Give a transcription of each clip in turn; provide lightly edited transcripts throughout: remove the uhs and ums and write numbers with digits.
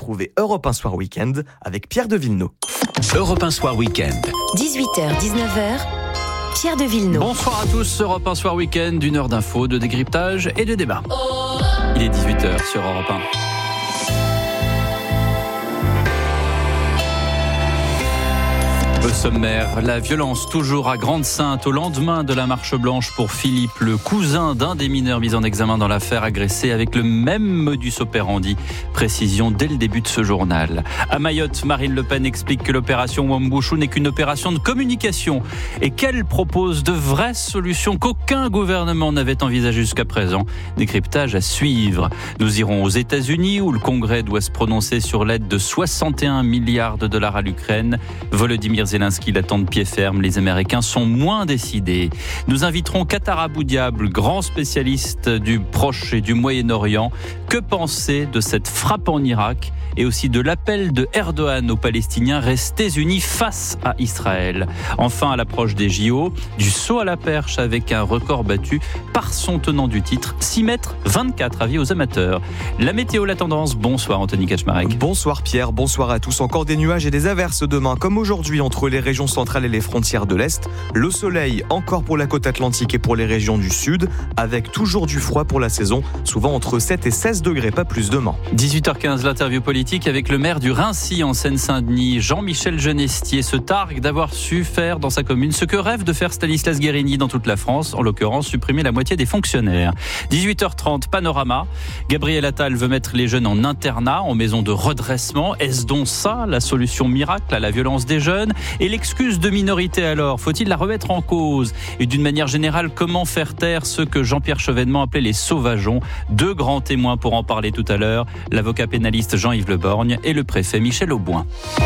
retrouvez Europe 1 Soir Week-end avec Pierre de Villeneuve. Europe 1 Soir Week-end. 18h-19h, Pierre de Villeneuve. Bonsoir à tous, Europe 1 Soir Week-end, 1 heure d'infos, de décryptage et de débat. Il est 18h sur Europe 1. Au sommaire, la violence toujours à Grande-Synthe au lendemain de la marche blanche pour Philippe, le cousin d'un des mineurs mis en examen dans l'affaire, agressé avec le même modus operandi. Précision dès le début de ce journal. À Mayotte, Marine Le Pen explique que l'opération Wambushu n'est qu'une opération de communication et qu'elle propose de vraies solutions qu'aucun gouvernement n'avait envisagées jusqu'à présent. Décryptage à suivre. Nous irons aux États-Unis où le Congrès doit se prononcer sur l'aide de 61 milliards de dollars à l'Ukraine. Volodymyr Zelensky l'attend de pied ferme, les Américains sont moins décidés. Nous inviterons Qatar Abou Diab, grand spécialiste du Proche et du Moyen-Orient. Que penser de cette frappe en Irak et aussi de l'appel de Erdogan aux Palestiniens, restez unis face à Israël. Enfin, à l'approche des JO, du saut à la perche avec un record battu par son tenant du titre, 6 mètres 24, avis aux amateurs. La météo, la tendance, bonsoir Anthony Kaczmarek. Bonsoir Pierre, bonsoir à tous. Encore des nuages et des averses demain, comme aujourd'hui entre les régions centrales et les frontières de l'Est. Le soleil encore pour la côte atlantique et pour les régions du Sud, avec toujours du froid pour la saison, souvent entre 7 et 16 degrés, pas plus demain. 18h15, l'interview politique avec le maire du Raincy en Seine-Saint-Denis. Jean-Michel Genestier se targue d'avoir su faire dans sa commune ce que rêve de faire Stanislas Guerini dans toute la France, en l'occurrence supprimer la moitié des fonctionnaires. 18h30, panorama. Gabriel Attal veut mettre les jeunes en internat, en maison de redressement. Est-ce donc ça la solution miracle à la violence des jeunes ? Et l'excuse de minorité alors, faut-il la remettre en cause ? Et d'une manière générale, comment faire taire ceux que Jean-Pierre Chevènement appelait les sauvageons ? 2 grands témoins pour en parler tout à l'heure, l'avocat pénaliste Jean-Yves Le Borgne et le préfet Michel Auboin.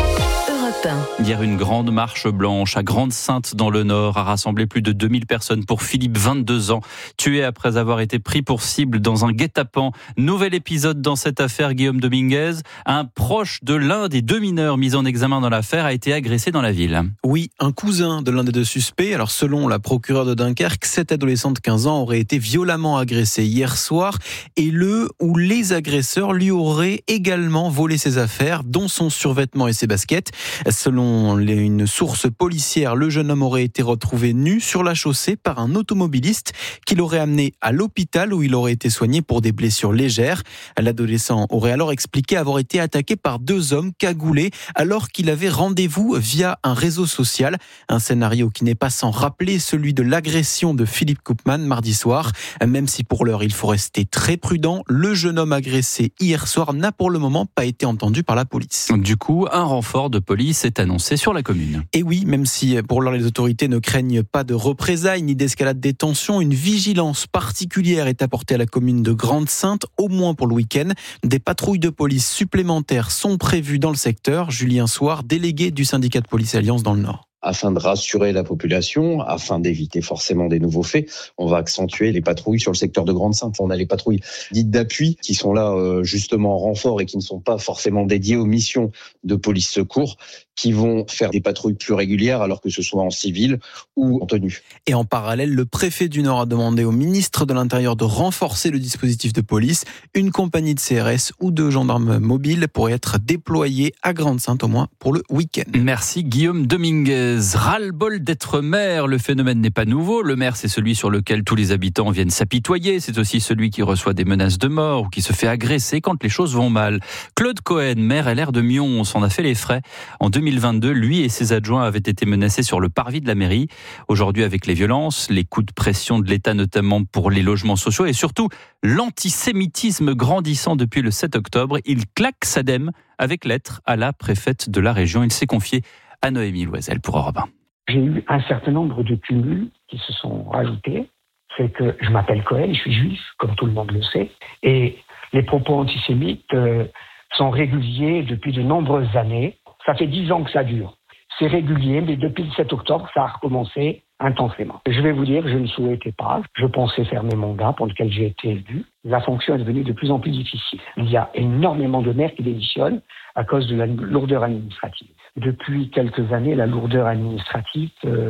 Hier, une grande marche blanche à Grande-Synthe dans le Nord a rassemblé plus de 2000 personnes pour Philippe, 22 ans, tué après avoir été pris pour cible dans un guet-apens. Nouvel épisode dans cette affaire, Guillaume Dominguez. Un proche de l'un des 2 mineurs mis en examen dans l'affaire a été agressé dans la ville. Oui, un cousin de l'un des 2 suspects. Alors, selon la procureure de Dunkerque, cette adolescente de 15 ans aurait été violemment agressée hier soir et le ou les agresseurs lui auraient également volé ses affaires, dont son survêtement et ses baskets. Selon une source policière, le jeune homme aurait été retrouvé nu sur la chaussée par un automobiliste qui l'aurait amené à l'hôpital où il aurait été soigné pour des blessures légères. L'adolescent aurait alors expliqué avoir été attaqué par 2 hommes cagoulés alors qu'il avait rendez-vous via un réseau social. Un scénario qui n'est pas sans rappeler celui de l'agression de Philippe Koopman mardi soir. Même si pour l'heure il faut rester très prudent, le jeune homme agressé hier soir n'a pour le moment pas été entendu par la police. Du coup, un renfort de police est annoncé sur la commune. Et oui, même si pour l'heure les autorités ne craignent pas de représailles ni d'escalade des tensions, une vigilance particulière est apportée à la commune de Grande-Synthe, au moins pour le week-end. Des patrouilles de police supplémentaires sont prévues dans le secteur. Julien Soir, délégué du syndicat de police Alliance dans le Nord. Afin de rassurer la population, afin d'éviter forcément des nouveaux faits, on va accentuer les patrouilles sur le secteur de Grande-Synthe. On a les patrouilles dites d'appui qui sont là justement en renfort et qui ne sont pas forcément dédiées aux missions de police secours, qui vont faire des patrouilles plus régulières alors que ce soit en civil ou en tenue. Et en parallèle, le préfet du Nord a demandé au ministre de l'Intérieur de renforcer le dispositif de police. Une compagnie de CRS ou de gendarmes mobiles pourrait être déployée à Grande-Synthe au moins pour le week-end. Merci Guillaume Dominguez. Ras-le-bol d'être maire, le phénomène n'est pas nouveau. Le maire, c'est celui sur lequel tous les habitants viennent s'apitoyer. C'est aussi celui qui reçoit des menaces de mort ou qui se fait agresser quand les choses vont mal. Claude Cohen, maire LR de Mion, s'en a fait les frais. En 2022, lui et ses adjoints avaient été menacés sur le parvis de la mairie. Aujourd'hui, avec les violences, les coups de pression de l'État, notamment pour les logements sociaux, et surtout l'antisémitisme grandissant depuis le 7 octobre, il claque sa dème avec lettre à la préfète de la région. Il s'est confié à Noémie Loisel pour Europe 1. J'ai eu un certain nombre de cumuls qui se sont rajoutés. C'est que je m'appelle Cohen, je suis juif, comme tout le monde le sait, et les propos antisémites sont réguliers depuis de nombreuses années. Ça fait 10 ans que ça dure. C'est régulier, mais depuis le 7 octobre, ça a recommencé intensément. Je vais vous dire, je ne souhaitais pas. Je pensais faire mes mandats pour lesquels j'ai été élu. La fonction est devenue de plus en plus difficile. Il y a énormément de maires qui démissionnent à cause de la lourdeur administrative. Depuis quelques années, la lourdeur administrative,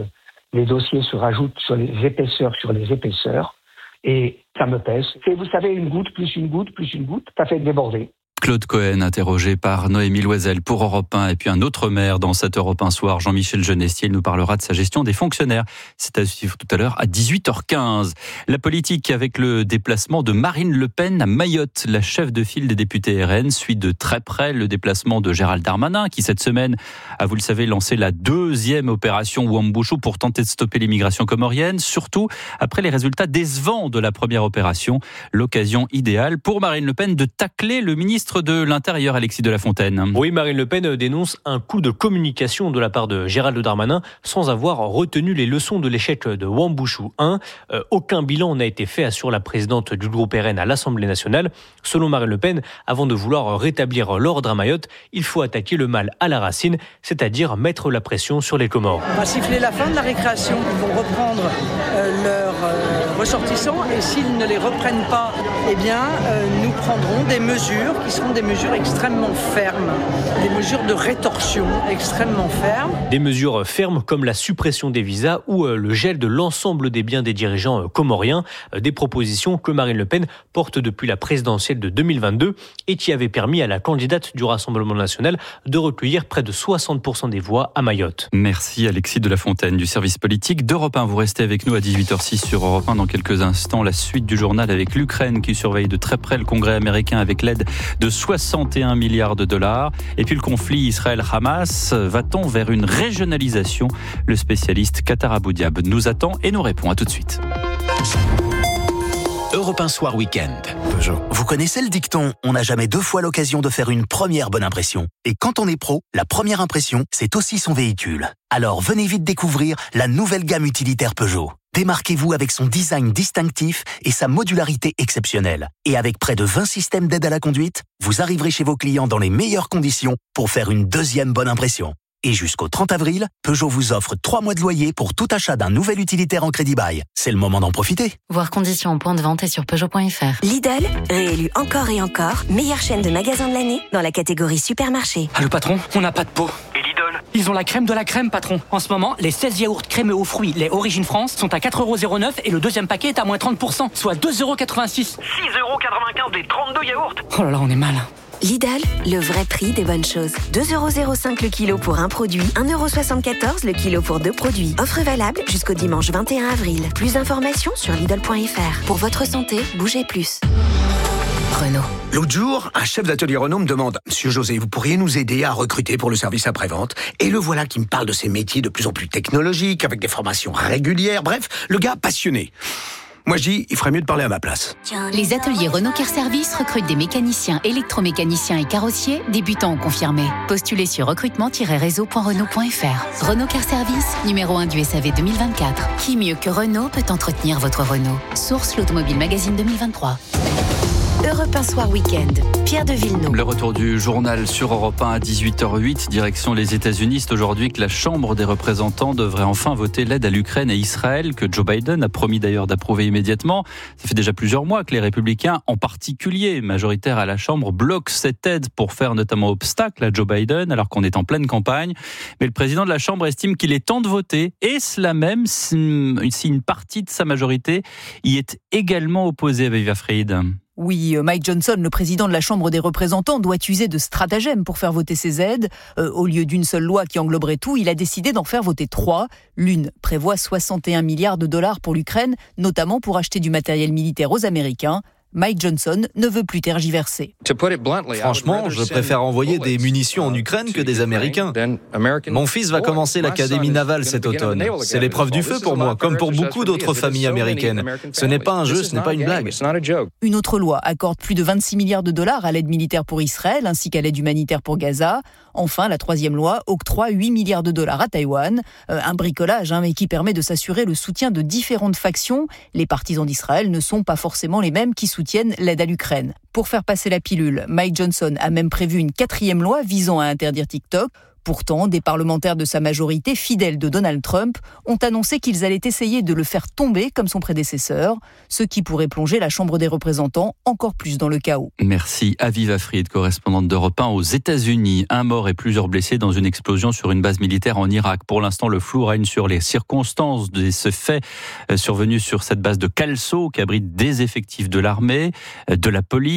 les dossiers se rajoutent sur les épaisseurs, et ça me pèse. Et vous savez, une goutte, plus une goutte, plus une goutte, ça fait déborder. Claude Cohen, interrogé par Noémie Loisel pour Europe 1, et puis un autre maire dans cette Europe 1 soir, Jean-Michel Genestier, il nous parlera de sa gestion des fonctionnaires. C'est à suivre tout à l'heure à 18h15. La politique avec le déplacement de Marine Le Pen à Mayotte. La chef de file des députés RN suit de très près le déplacement de Gérald Darmanin, qui cette semaine a, vous le savez, lancé la deuxième opération Wambushu pour tenter de stopper l'immigration comorienne, surtout après les résultats décevants de la première opération. L'occasion idéale pour Marine Le Pen de tacler le ministre de l'Intérieur, Alexis de la Fontaine. Oui, Marine Le Pen dénonce un coup de communication de la part de Gérald Darmanin sans avoir retenu les leçons de l'échec de Wambushu 1. Aucun bilan n'a été fait, assure la présidente du groupe RN à l'Assemblée nationale. Selon Marine Le Pen, avant de vouloir rétablir l'ordre à Mayotte, il faut attaquer le mal à la racine, c'est-à-dire mettre la pression sur les Comores. On va siffler la fin de la récréation. Ils vont reprendre leurs ressortissants et s'ils ne les reprennent pas, eh bien, nous prendrons des mesures qui seront des mesures extrêmement fermes, des mesures de rétorsion extrêmement fermes. Des mesures fermes comme la suppression des visas ou le gel de l'ensemble des biens des dirigeants comoriens, des propositions que Marine Le Pen porte depuis la présidentielle de 2022 et qui avaient permis à la candidate du Rassemblement national de recueillir près de 60% des voix à Mayotte. Merci Alexis de la Fontaine du service politique d'Europe 1. Vous restez avec nous à 18h06 sur Europe 1. Dans quelques instants, la suite du journal avec l'Ukraine qui surveille de très près le Congrès américain avec l'aide de 61 milliards de dollars. Et puis le conflit Israël-Hamas, va-t-on vers une régionalisation? Le spécialiste Qatar Abou-Diab nous attend et nous répond. À tout de suite. Europe 1 Soir Week-end. Peugeot. Vous connaissez le dicton « On n'a jamais deux fois l'occasion de faire une première bonne impression ». Et quand on est pro, la première impression, c'est aussi son véhicule. Alors venez vite découvrir la nouvelle gamme utilitaire Peugeot. Démarquez-vous avec son design distinctif et sa modularité exceptionnelle. Et avec près de 20 systèmes d'aide à la conduite, vous arriverez chez vos clients dans les meilleures conditions pour faire une deuxième bonne impression. Et jusqu'au 30 avril, Peugeot vous offre 3 mois de loyer pour tout achat d'un nouvel utilitaire en crédit bail. C'est le moment d'en profiter. Voir conditions en point de vente et sur Peugeot.fr. Lidl, réélu encore et encore, meilleure chaîne de magasins de l'année dans la catégorie supermarché. Allô patron, on n'a pas de peau. Et Lidl, ils ont la crème de la crème patron. En ce moment, les 16 yaourts crémeux aux fruits, les Origine France, sont à 4,09€ et le deuxième paquet est à moins 30%, soit 2,86€. 6,95€ des 32 yaourts. Oh là là, on est mal. Lidl, le vrai prix des bonnes choses. 2,05€ le kilo pour un produit, 1,74€ le kilo pour 2 produits. Offre valable jusqu'au dimanche 21 avril. Plus d'informations sur Lidl.fr. Pour votre santé, bougez plus. Renault. L'autre jour, un chef d'atelier Renault me demande « Monsieur José, vous pourriez nous aider à recruter pour le service après-vente ?» Et le voilà qui me parle de ces métiers de plus en plus technologiques, avec des formations régulières, bref, le gars passionné. Moi, je dis, il ferait mieux de parler à ma place. Les ateliers Renault Car Service recrutent des mécaniciens, électromécaniciens et carrossiers, débutants ou confirmés. Postulez sur recrutement-renault.fr. Renault Car Service, numéro 1 du SAV 2024. Qui mieux que Renault peut entretenir votre Renault? Source l'Automobile Magazine 2023. Europe 1 Soir Week-end. Pierre de Villeneuve. Le retour du journal sur Europe 1 à 18h08, direction les États-Unis. C'est aujourd'hui que la Chambre des représentants devrait enfin voter l'aide à l'Ukraine et Israël, que Joe Biden a promis d'ailleurs d'approuver immédiatement. Ça fait déjà plusieurs mois que les républicains, en particulier majoritaires à la Chambre, bloquent cette aide pour faire notamment obstacle à Joe Biden, alors qu'on est en pleine campagne. Mais le président de la Chambre estime qu'il est temps de voter, et cela même si une partie de sa majorité y est également opposée à Aviva Fried. Oui, Mike Johnson, le président de la Chambre des représentants, doit user de stratagèmes pour faire voter ces aides. Au lieu d'une seule loi qui engloberait tout, il a décidé d'en faire voter 3. L'une prévoit 61 milliards de dollars pour l'Ukraine, notamment pour acheter du matériel militaire aux Américains. Mike Johnson ne veut plus tergiverser. Franchement, je préfère envoyer des munitions en Ukraine que des Américains. Mon fils va commencer l'académie navale cet automne. C'est l'épreuve du feu pour moi, comme pour beaucoup d'autres familles américaines. Ce n'est pas un jeu, ce n'est pas une blague. Une autre loi accorde plus de 26 milliards de dollars à l'aide militaire pour Israël, ainsi qu'à l'aide humanitaire pour Gaza. Enfin, la troisième loi octroie 8 milliards de dollars à Taïwan. Un bricolage, mais qui permet de s'assurer le soutien de différentes factions. Les partisans d'Israël ne sont pas forcément les mêmes qui soutiennent l'aide à l'Ukraine. Pour faire passer la pilule, Mike Johnson a même prévu une 4e loi visant à interdire TikTok. Pourtant, des parlementaires de sa majorité, fidèles de Donald Trump, ont annoncé qu'ils allaient essayer de le faire tomber comme son prédécesseur, ce qui pourrait plonger la Chambre des représentants encore plus dans le chaos. Merci. Aviva Fried, correspondante d'Europe 1 aux États-Unis. Un mort et plusieurs blessés dans une explosion sur une base militaire en Irak. Pour l'instant, le flou règne sur les circonstances de ce fait survenu sur cette base de Kalso qui abrite des effectifs de l'armée, de la police.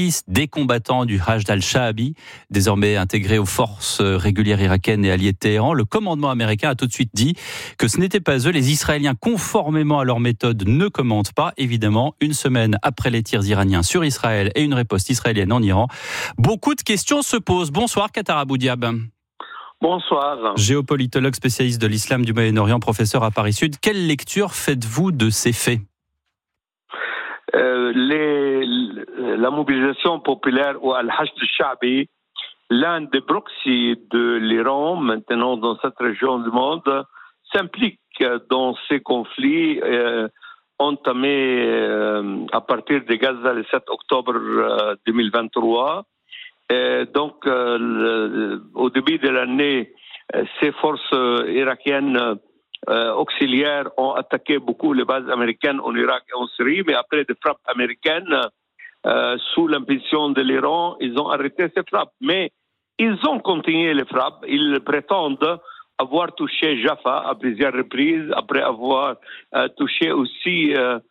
fils des combattants du Hashd al-Sha'abi, désormais intégrés aux forces régulières irakiennes et alliées de Téhéran. Le commandement américain a tout de suite dit que ce n'était pas eux. Les Israéliens, conformément à leur méthode, ne commandent pas. Évidemment, une semaine après les tirs iraniens sur Israël et une riposte israélienne en Iran, beaucoup de questions se posent. Bonsoir Qatar Abou Diab. Bonsoir. Géopolitologue spécialiste de l'islam du Moyen-Orient, professeur à Paris Sud. Quelle lecture faites-vous de ces faits ? La mobilisation populaire ou Al-Hashd al-Sha'abi, l'un des proxys de l'Iran maintenant dans cette région du monde, s'implique dans ces conflits entamés à partir de Gaza le 7 octobre 2023. Donc, au début de l'année, ces forces irakiennes auxiliaires ont attaqué beaucoup les bases américaines en Irak et en Syrie, mais après des frappes américaines, sous l'impulsion de l'Iran, ils ont arrêté ces frappes. Mais ils ont continué les frappes. Ils prétendent avoir touché Jaffa à plusieurs reprises, après avoir touché aussi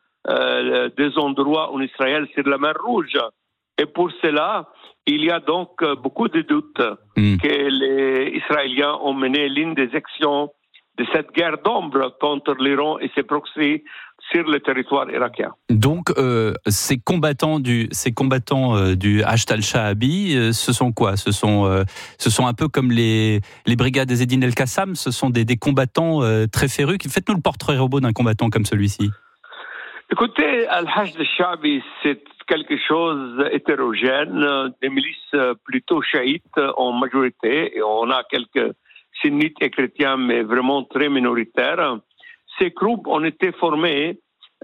des endroits en Israël sur la mer Rouge. Et pour cela, il y a donc beaucoup de doutes que les Israéliens ont mené l'une des actions de cette guerre d'ombre contre l'Iran et ses proxys sur le territoire irakien. Donc, ces combattants du Hashd al-Sha'abi, ce sont quoi ? Ce sont un peu comme les brigades des Eddin el-Qassam. Ce sont des combattants très férus. Faites-nous le portrait robot d'un combattant comme celui-ci. Écoutez, Al-Hashd al-Sha'abi, c'est quelque chose hétérogène, des milices plutôt chiites en majorité, et on a quelques sunnites et chrétiens, mais vraiment très minoritaires. Ces groupes ont été formés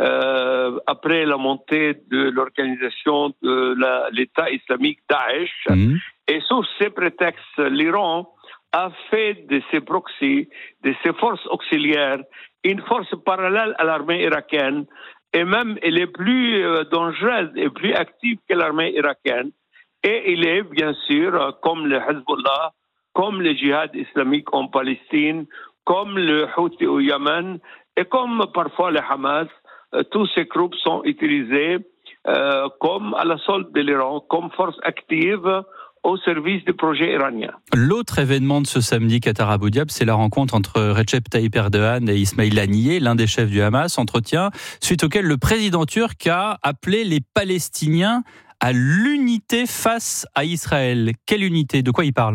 après la montée de l'organisation de l'État islamique Daesh. Et sous ces prétextes, l'Iran a fait de ces proxys, de ces forces auxiliaires, une force parallèle à l'armée irakienne, et même elle est plus dangereuse et plus active que l'armée irakienne. Et il est bien sûr, comme le Hezbollah, comme le djihad islamique en Palestine, comme le Houthi au Yémen, et comme parfois le Hamas, tous ces groupes sont utilisés comme à la solde de l'Iran, comme force active au service du projet iranien. L'autre événement de ce samedi, Qatar Abou Diab, c'est la rencontre entre Recep Tayyip Erdogan et Ismail Haniyeh, l'un des chefs du Hamas, entretien suite auquel le président turc a appelé les Palestiniens à l'unité face à Israël. Quelle unité ? De quoi il parle ?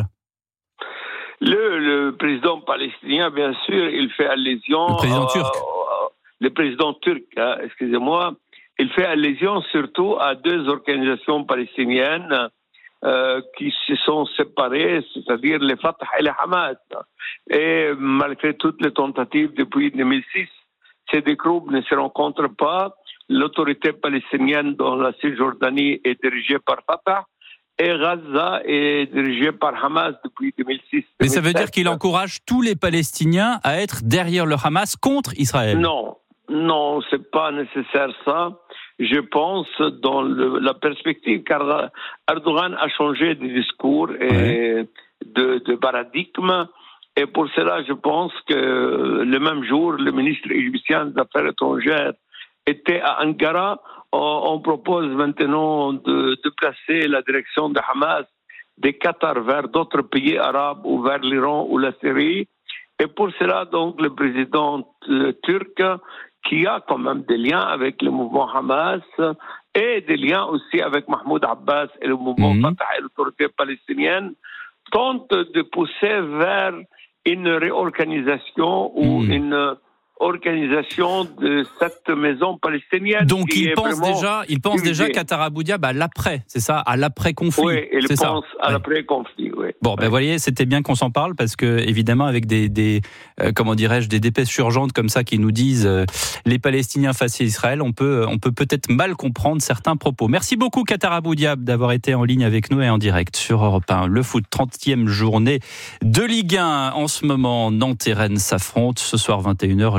Le président palestinien, bien sûr, il fait allusion... Le président turc. Le président turc, excusez-moi, il fait allusion surtout à deux organisations palestiniennes qui se sont séparées, c'est-à-dire les Fatah et les Hamas. Et malgré toutes les tentatives depuis 2006, ces deux groupes ne se rencontrent pas. L'autorité palestinienne dans la Cisjordanie est dirigée par Fatah et Gaza est dirigée par Hamas depuis 2006. Mais ça veut dire qu'il encourage tous les Palestiniens à être derrière le Hamas contre Israël ? Non, c'est pas nécessaire ça. Je pense dans la perspective, car Erdogan a changé de discours et de paradigme. Et pour cela, je pense que le même jour, le ministre égyptien des Affaires étrangères était à Ankara. On propose maintenant de placer la direction de Hamas des Qatar vers d'autres pays arabes ou vers l'Iran ou la Syrie. Et pour cela, donc, le président turc, qui a quand même des liens avec le mouvement Hamas et des liens aussi avec Mahmoud Abbas et le mouvement Fatah et l'autorité palestinienne, tente de pousser vers une réorganisation ou une organisation de cette maison palestinienne. Donc il pense déjà Qatar Abou Diab à l'après, c'est ça, à l'après-conflit. Oui, il pense à l'après-conflit, oui. Bon, ben voyez, c'était bien qu'on s'en parle parce que évidemment avec des dépêches urgentes comme ça qui nous disent les Palestiniens face à Israël, on peut peut-être mal comprendre certains propos. Merci beaucoup Qatar Abou Diab d'avoir été en ligne avec nous et en direct sur Europe 1. Le foot, 30e journée de Ligue 1 en ce moment. Nantes et Rennes s'affrontent ce soir 21h.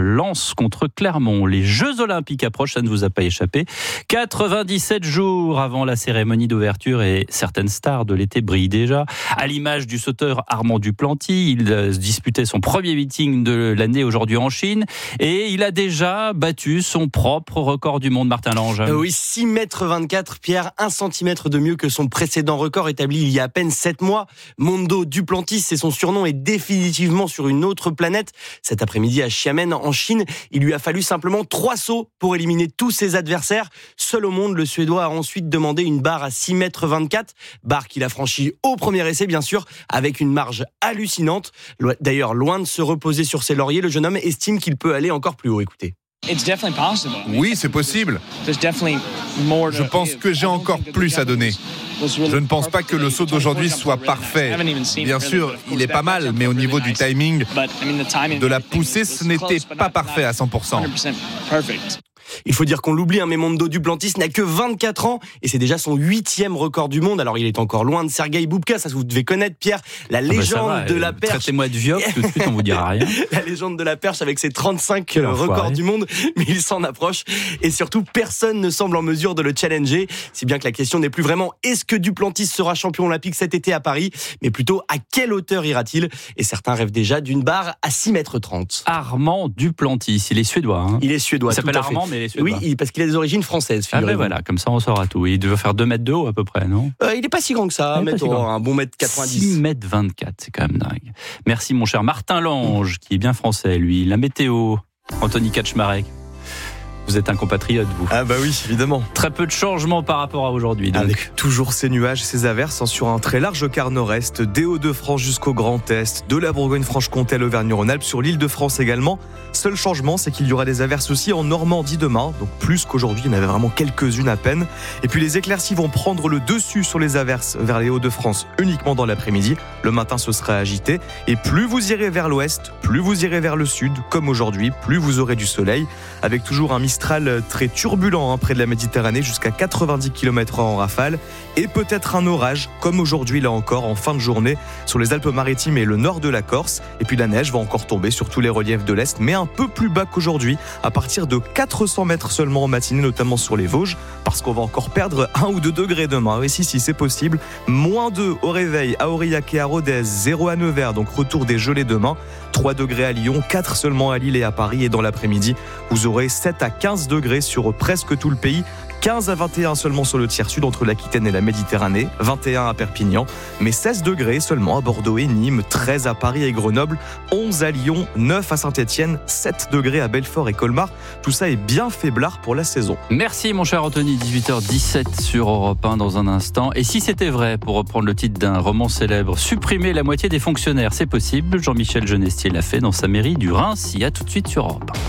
Lens contre Clermont. Les Jeux Olympiques approchent, ça ne vous a pas échappé. 97 jours avant la cérémonie d'ouverture et certaines stars de l'été brillent déjà. À l'image du sauteur Armand Duplantis, il disputait son premier meeting de l'année aujourd'hui en Chine et il a déjà battu son propre record du monde, Martin Lange. Oui, 6,24 m, Pierre, 1 cm de mieux que son précédent record établi il y a à peine 7 mois. Mondo Duplantis, c'est son surnom, est définitivement sur une autre planète. Cet après-midi à Xiamen, en Chine, il lui a fallu simplement 3 sauts pour éliminer tous ses adversaires. Seul au monde, le Suédois a ensuite demandé une barre à 6,24 m, barre qu'il a franchie au premier essai, bien sûr, avec une marge hallucinante. D'ailleurs, loin de se reposer sur ses lauriers, le jeune homme estime qu'il peut aller encore plus haut. Écoutez. Oui, c'est possible. Je pense que j'ai encore plus à donner. Je ne pense pas que le saut d'aujourd'hui soit parfait. Bien sûr, il est pas mal, mais au niveau du timing, de la poussée, ce n'était pas parfait à 100%. Il faut dire qu'on l'oublie, mais Mondo Duplantis n'a que 24 ans et c'est déjà son 8e record du monde. Alors il est encore loin de Sergueï Boubka, ça vous devez connaître, Pierre, la légende de la perche. Traitez-moi de vieux, tout de suite on vous dira rien. La légende de la perche avec ses 35 records du monde, mais il s'en approche et surtout personne ne semble en mesure de le challenger. Si bien que la question n'est plus vraiment est-ce que Duplantis sera champion olympique cet été à Paris, mais plutôt à quelle hauteur ira-t-il? Et certains rêvent déjà d'une barre à 6,30 m. Armand Duplantis, il est suédois. Hein. Il est suédois. Il s'appelle Armand, mais oui, parce qu'il a des origines françaises. Ah ben voilà, comme ça on saura tout. Il devait faire 2 mètres de haut à peu près, non? Il n'est pas si grand que ça, un bon 1,90 m. 6,24 m, c'est quand même dingue. Merci mon cher Martin Lange, qui est bien français lui. La météo, Anthony Kaczmarek. Vous êtes un compatriote, vous. Ah bah oui, évidemment. Très peu de changements par rapport à aujourd'hui. Donc. Avec toujours ces nuages, ces averses sur un très large quart nord-est, des Hauts-de-France jusqu'au Grand Est, de la Bourgogne-Franche-Comté à l'Auvergne-Rhône-Alpes, sur l'île de France également. Seul changement, c'est qu'il y aura des averses aussi en Normandie demain, donc plus qu'aujourd'hui, il y en avait vraiment quelques-unes à peine. Et puis les éclaircies vont prendre le dessus sur les averses vers les Hauts-de-France uniquement dans l'après-midi. Le matin, ce sera agité. Et plus vous irez vers l'ouest, plus vous irez vers le sud, comme aujourd'hui, plus vous aurez du soleil, avec toujours un Mistral très turbulent près de la Méditerranée, jusqu'à 90 km/h en rafale, et peut-être un orage, comme aujourd'hui là encore, en fin de journée, sur les Alpes-Maritimes et le nord de la Corse. Et puis la neige va encore tomber sur tous les reliefs de l'Est, mais un peu plus bas qu'aujourd'hui, à partir de 400 mètres seulement en matinée, notamment sur les Vosges, parce qu'on va encore perdre 1 ou 2 degrés demain. Et si c'est possible, -2 au réveil à Aurillac et à Rodez, 0 à Nevers, donc retour des gelées demain, 3 degrés à Lyon, 4 seulement à Lille et à Paris, et dans l'après-midi, vous aurez 7 à 15 degrés sur presque tout le pays, 15 à 21 seulement sur le tiers sud entre l'Aquitaine et la Méditerranée, 21 à Perpignan, mais 16 degrés seulement à Bordeaux et Nîmes, 13 à Paris et Grenoble, 11 à Lyon, 9 à Saint-Etienne, 7 degrés à Belfort et Colmar. Tout ça est bien faiblard pour la saison. Merci mon cher Anthony, 18h17 sur Europe 1 dans un instant. Et si c'était vrai, pour reprendre le titre d'un roman célèbre, supprimer la moitié des fonctionnaires, c'est possible. Jean-Michel Genestier l'a fait dans sa mairie du Reims. Il y a tout de suite sur Europe 1.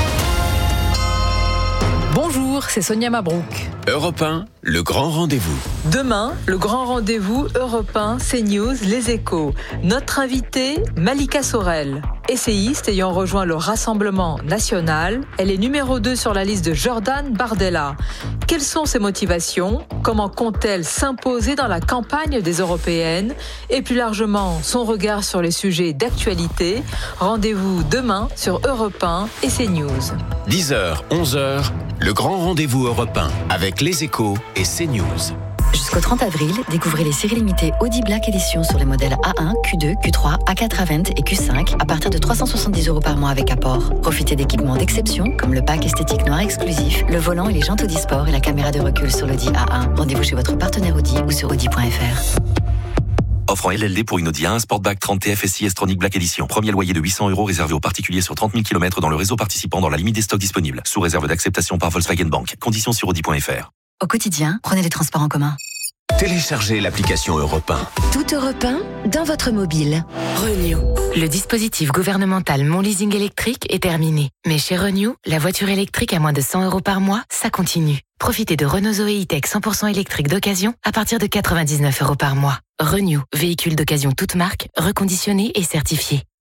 Bonjour, c'est Sonia Mabrouk. Europe 1, le grand rendez-vous. Demain, le grand rendez-vous Europe 1, CNews, Les Échos. Notre invitée, Malika Sorel. Essayiste ayant rejoint le Rassemblement national, elle est numéro 2 sur la liste de Jordan Bardella. Quelles sont ses motivations? Comment compte-t-elle s'imposer dans la campagne des européennes? Et plus largement, son regard sur les sujets d'actualité. Rendez-vous demain sur Europe 1 et CNews. 10h, 11h, le grand rendez-vous Europe 1 avec Les Échos et CNews. Jusqu'au 30 avril, découvrez les séries limitées Audi Black Edition sur les modèles A1, Q2, Q3, A4 A20 et Q5 à partir de 370 € par mois avec apport. Profitez d'équipements d'exception comme le pack esthétique noir exclusif, le volant et les jantes Audi Sport et la caméra de recul sur l'Audi A1. Rendez-vous chez votre partenaire Audi ou sur audi.fr. Offre en LLD pour une Audi A1 Sportback 30 TFSI S-Tronic Black Edition. Premier loyer de 800 € réservé aux particuliers sur 30 000 km dans le réseau participant dans la limite des stocks disponibles. Sous réserve d'acceptation par Volkswagen Bank. Conditions sur audi.fr. Au quotidien, prenez les transports en commun. Téléchargez l'application Europe 1. Tout Europe 1 dans votre mobile. Renew. Le dispositif gouvernemental Mon Leasing électrique est terminé. Mais chez Renew, la voiture électrique à moins de 100 € par mois, ça continue. Profitez de Renault Zoé E-Tech 100% électrique d'occasion à partir de 99 € par mois. Renew, véhicule d'occasion toute marque, reconditionné et certifié.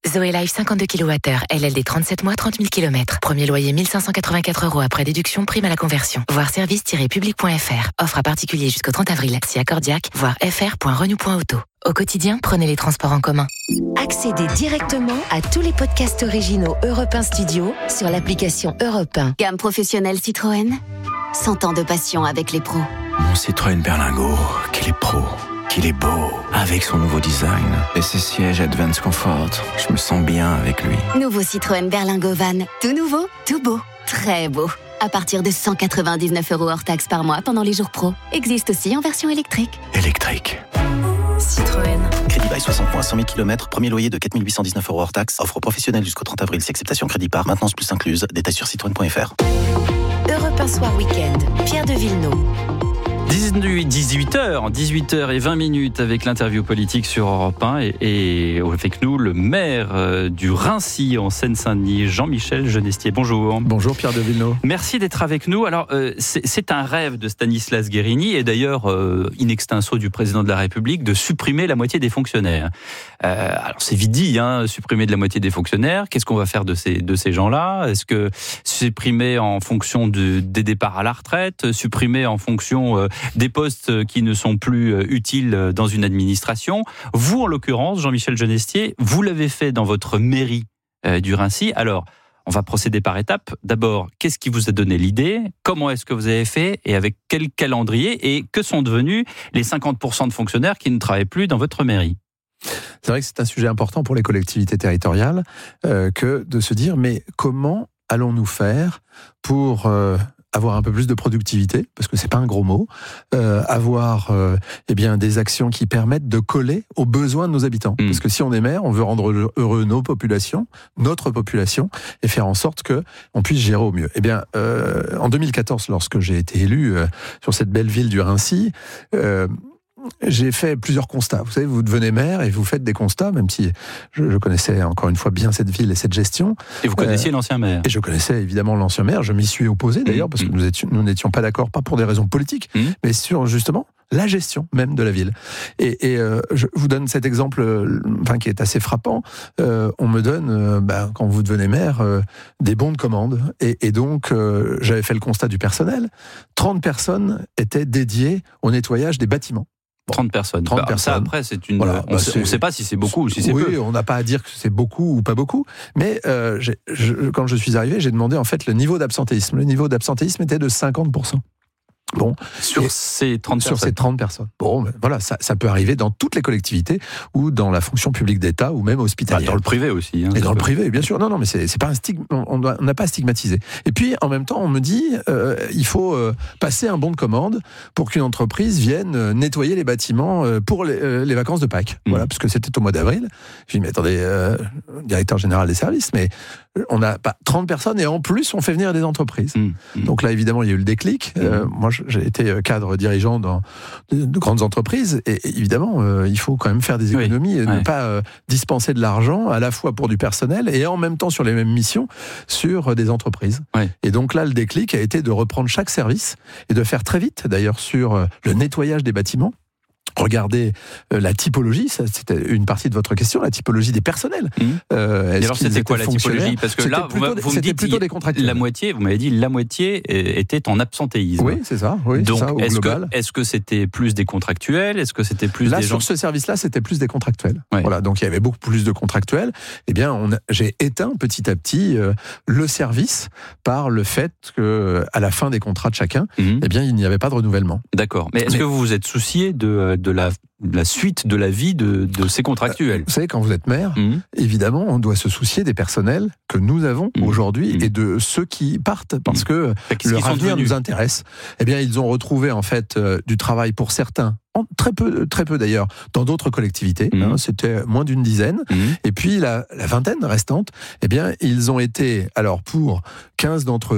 Zoé Life 52 kWh, LLD 37 mois, 30 000 km. Premier loyer 1 584 € après déduction, prime à la conversion. Voir service-public.fr. Offre à particulier jusqu'au 30 avril. Si accordiaque, voir fr.renew.auto. Au quotidien, prenez les transports en commun. Accédez directement à tous les podcasts originaux Europe 1 Studio sur l'application Europe 1. Gamme professionnelle Citroën. 100 ans de passion avec les pros. Mon Citroën Berlingo, qu'il est pro, qu'il est beau. Avec son nouveau design et ses sièges Advance Comfort, je me sens bien avec lui. Nouveau Citroën Berlingo Van. Tout nouveau, tout beau, très beau. À partir de 199 € hors taxe par mois pendant les jours pro. Existe aussi en version électrique. Électrique. Citroën. Crédit bail 60 mois, 100 000 km, premier loyer de 4 819 € hors taxe. Offre professionnelle jusqu'au 30 avril, si acceptation crédit par, maintenance plus incluse. Détails sur citroën.fr. Europe 1 Soir Week-end. Pierre de Villeneuve. 18h20 avec l'interview politique sur Europe 1 et avec nous le maire du Raincy en Seine-Saint-Denis, Jean-Michel Genestier. Bonjour. Bonjour Pierre de Villeneuve. Merci d'être avec nous. Alors c'est un rêve de Stanislas Guerini et d'ailleurs in extenso du président de la République de supprimer la moitié des fonctionnaires. Alors c'est vite dit, supprimer de la moitié des fonctionnaires. Qu'est-ce qu'on va faire de ces gens-là? Est-ce que supprimer en fonction des départs à la retraite, supprimer en fonction des postes qui ne sont plus utiles dans une administration? Vous, en l'occurrence, Jean-Michel Genestier, vous l'avez fait dans votre mairie du Raincy. Alors, on va procéder par étapes. D'abord, qu'est-ce qui vous a donné l'idée? Comment est-ce que vous avez fait? Et avec quel calendrier? Et que sont devenus les 50% de fonctionnaires qui ne travaillent plus dans votre mairie? C'est vrai que c'est un sujet important pour les collectivités territoriales que de se dire, mais comment allons-nous faire pour avoir un peu plus de productivité, parce que c'est pas un gros mot, avoir des actions qui permettent de coller aux besoins de nos habitants. Parce que si on est maire, on veut rendre heureux nos populations, notre population, et faire en sorte que on puisse gérer au mieux. En 2014, lorsque j'ai été élu sur cette belle ville du Raincy, j'ai fait plusieurs constats. Vous savez, vous devenez maire et vous faites des constats, même si je connaissais encore une fois bien cette ville et cette gestion. Et vous connaissiez l'ancien maire. Et je connaissais évidemment l'ancien maire. Je m'y suis opposé d'ailleurs, parce que nous n'étions pas d'accord, pas pour des raisons politiques, mais sur justement la gestion même de la ville. Et je vous donne cet exemple qui est assez frappant. On me donne, quand vous devenez maire, des bons de commande. Et donc, j'avais fait le constat du personnel. 30 personnes étaient dédiées au nettoyage des bâtiments. 30 personnes. Ça, après, c'est une. Voilà, on ne sait pas si c'est beaucoup ou si c'est peu. Oui, on n'a pas à dire que c'est beaucoup ou pas beaucoup. Mais quand je suis arrivé, j'ai demandé en fait le niveau d'absentéisme. Le niveau d'absentéisme était de 50%. Bon, sur ces 30 personnes. Bon, voilà, ça peut arriver dans toutes les collectivités ou dans la fonction publique d'État ou même hospitalière. Dans le privé aussi. Et dans le privé, bien sûr. Non, mais c'est pas un on n'a pas stigmatisé. Et puis, en même temps, on me dit, il faut passer un bon de commande pour qu'une entreprise vienne nettoyer les bâtiments pour les vacances de Pâques. Voilà, parce que c'était au mois d'avril. J'ai dit, mais attendez, directeur général des services, mais on n'a pas 30 personnes et en plus, on fait venir des entreprises. Donc là, évidemment, il y a eu le déclic. Moi, j'ai été cadre dirigeant dans de grandes entreprises et évidemment, il faut quand même faire des économies et ne pas dispenser de l'argent à la fois pour du personnel et en même temps sur les mêmes missions sur des entreprises. Et donc là, le déclic a été de reprendre chaque service et de faire très vite, d'ailleurs, sur le nettoyage des bâtiments. Regardez la typologie, ça, c'était une partie de votre question, la typologie des personnels. Et alors c'était quoi la typologie? Parce que là, vous me dites plutôt des contractuels. La moitié, vous m'avez dit la moitié était en absentéisme. Oui, c'est ça. Oui, donc, c'est ça, au global. Est-ce que c'était plus des contractuels? Est-ce que c'était plus là, des gens... sur ce service-là, c'était plus des contractuels. Voilà, donc il y avait beaucoup plus de contractuels. Eh bien, j'ai éteint petit à petit le service par le fait que, à la fin des contrats de chacun, eh bien, il n'y avait pas de renouvellement. D'accord. Mais est-ce que vous vous êtes soucié de la suite de la vie de ces contractuels? Vous savez, quand vous êtes maire, évidemment, on doit se soucier des personnels que nous avons aujourd'hui et de ceux qui partent parce que leur avenir nous intéresse. Eh bien, ils ont retrouvé en fait du travail pour certains. Très peu d'ailleurs, dans d'autres collectivités, c'était moins d'une dizaine. Et puis la vingtaine restante, eh bien, ils ont été, alors pour 15 d'entre eux,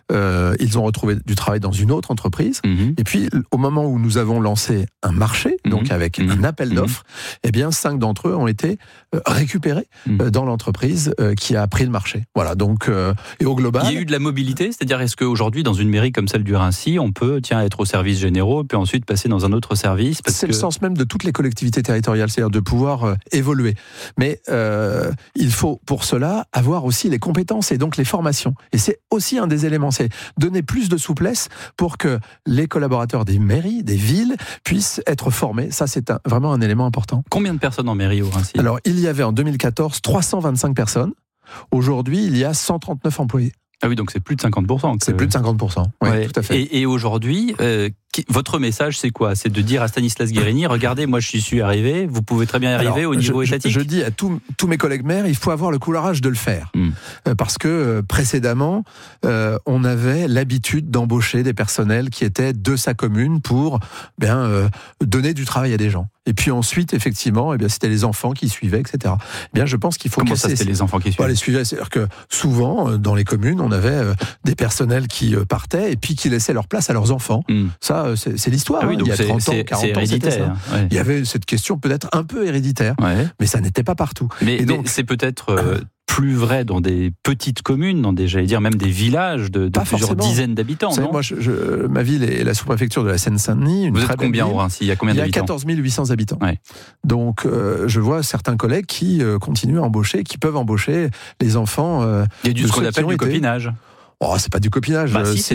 ils ont retrouvé du travail dans une autre entreprise. Et puis, au moment où nous avons lancé un marché, donc avec un appel d'offres, eh bien, 5 d'entre eux ont été récupérés dans l'entreprise qui a pris le marché. Voilà, donc, et au global... Il y a eu de la mobilité, c'est-à-dire est-ce qu'aujourd'hui, dans une mairie comme celle du Raincy, on peut être aux services généraux, puis ensuite passer dans un autre service le sens même de toutes les collectivités territoriales, c'est-à-dire de pouvoir évoluer. Mais il faut pour cela avoir aussi les compétences et donc les formations. Et c'est aussi un des éléments, c'est donner plus de souplesse pour que les collaborateurs des mairies, des villes, puissent être formés. Ça, c'est vraiment un élément important. Combien de personnes en mairie au Raincy ? Alors, il y avait en 2014 325 personnes. Aujourd'hui, il y a 139 employés. Ah oui, donc c'est plus de 50%. C'est plus de 50%, oui, tout à fait. Et aujourd'hui, votre message, c'est quoi ? C'est de dire à Stanislas Guérini, regardez, moi je suis arrivé, vous pouvez très bien y arriver au niveau étatique. Je dis à tous mes collègues maires, il faut avoir le courage de le faire. Parce que précédemment, on avait l'habitude d'embaucher des personnels qui étaient de sa commune pour donner du travail à des gens. Et puis ensuite, effectivement, c'était les enfants qui suivaient, etc. Je pense qu'il faut... Comment ça, c'était les enfants qui suivaient ? Les suivaient, c'est-à-dire que souvent, dans les communes, on avait des personnels qui partaient et puis qui laissaient leur place à leurs enfants. Ça, c'est l'histoire. Oui, il y a 30 ans, 40 ans, c'était ça. Ouais. Il y avait cette question peut-être un peu héréditaire, mais ça n'était pas partout. Mais c'est peut-être... plus vrai dans des petites communes, dans des, j'allais dire même des villages de plusieurs dizaines d'habitants. Vous savez, moi, ma ville est la sous-préfecture de la Seine-Saint-Denis. Vous êtes combien au Raincy ? Il y a combien d'habitants ? Il y a 14 800 habitants. Ouais. Donc, je vois certains collègues qui continuent à embaucher, qui peuvent embaucher les enfants. Il y a ce qu'on appelle du copinage. Oh, c'est pas du copinage, c'est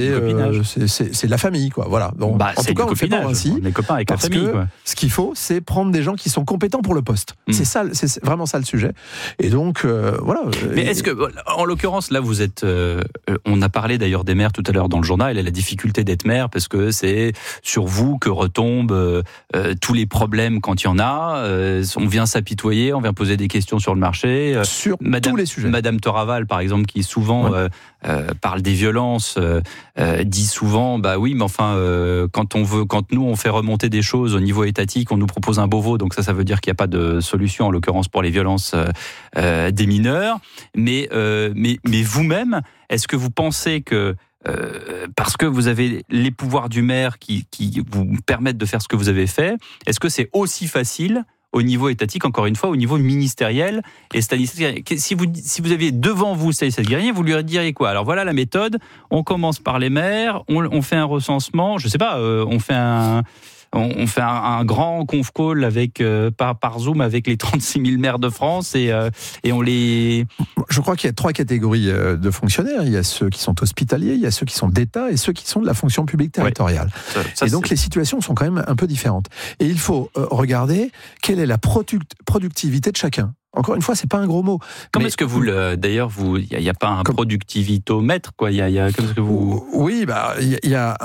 de la famille, quoi. Voilà. Donc, en tout cas, on le fait pas ainsi. On est copains avec la famille, quoi. Ce qu'il faut, c'est prendre des gens qui sont compétents pour le poste. C'est ça, c'est vraiment ça le sujet. Et donc, voilà. Mais est-ce que, en l'occurrence, là, vous êtes, on a parlé d'ailleurs des maires tout à l'heure dans le journal, et la difficulté d'être maire, parce que c'est sur vous que retombent tous les problèmes quand il y en a. On vient s'apitoyer, on vient poser des questions sur le marché. Sur tous les sujets. Madame Toraval, par exemple, qui souvent parle des violences, dit souvent, bah oui, mais enfin, quand nous on fait remonter des choses au niveau étatique, on nous propose un Beauvau, donc ça veut dire qu'il n'y a pas de solution, en l'occurrence pour les violences des mineurs. Mais vous-même, est-ce que vous pensez que parce que vous avez les pouvoirs du maire qui vous permettent de faire ce que vous avez fait, est-ce que c'est aussi facile au niveau étatique, encore une fois, au niveau ministériel? Et Stanislas, si vous aviez devant vous Stanislas Guérini, vous lui diriez quoi? Alors voilà la méthode, on commence par les maires, on fait un recensement, je sais pas, on fait un grand conf call avec, par Zoom avec les 36 000 maires de France et on les... Je crois qu'il y a 3 catégories de fonctionnaires. Il y a ceux qui sont hospitaliers, il y a ceux qui sont d'État et ceux qui sont de la fonction publique territoriale. Et donc les situations sont quand même un peu différentes. Et il faut regarder quelle est la productivité de chacun. Encore une fois, c'est pas un gros mot. Comment est-ce que vous d'ailleurs, il n'y a pas un productivitomètre, quoi? Comment est-ce que vous... Oui, il y a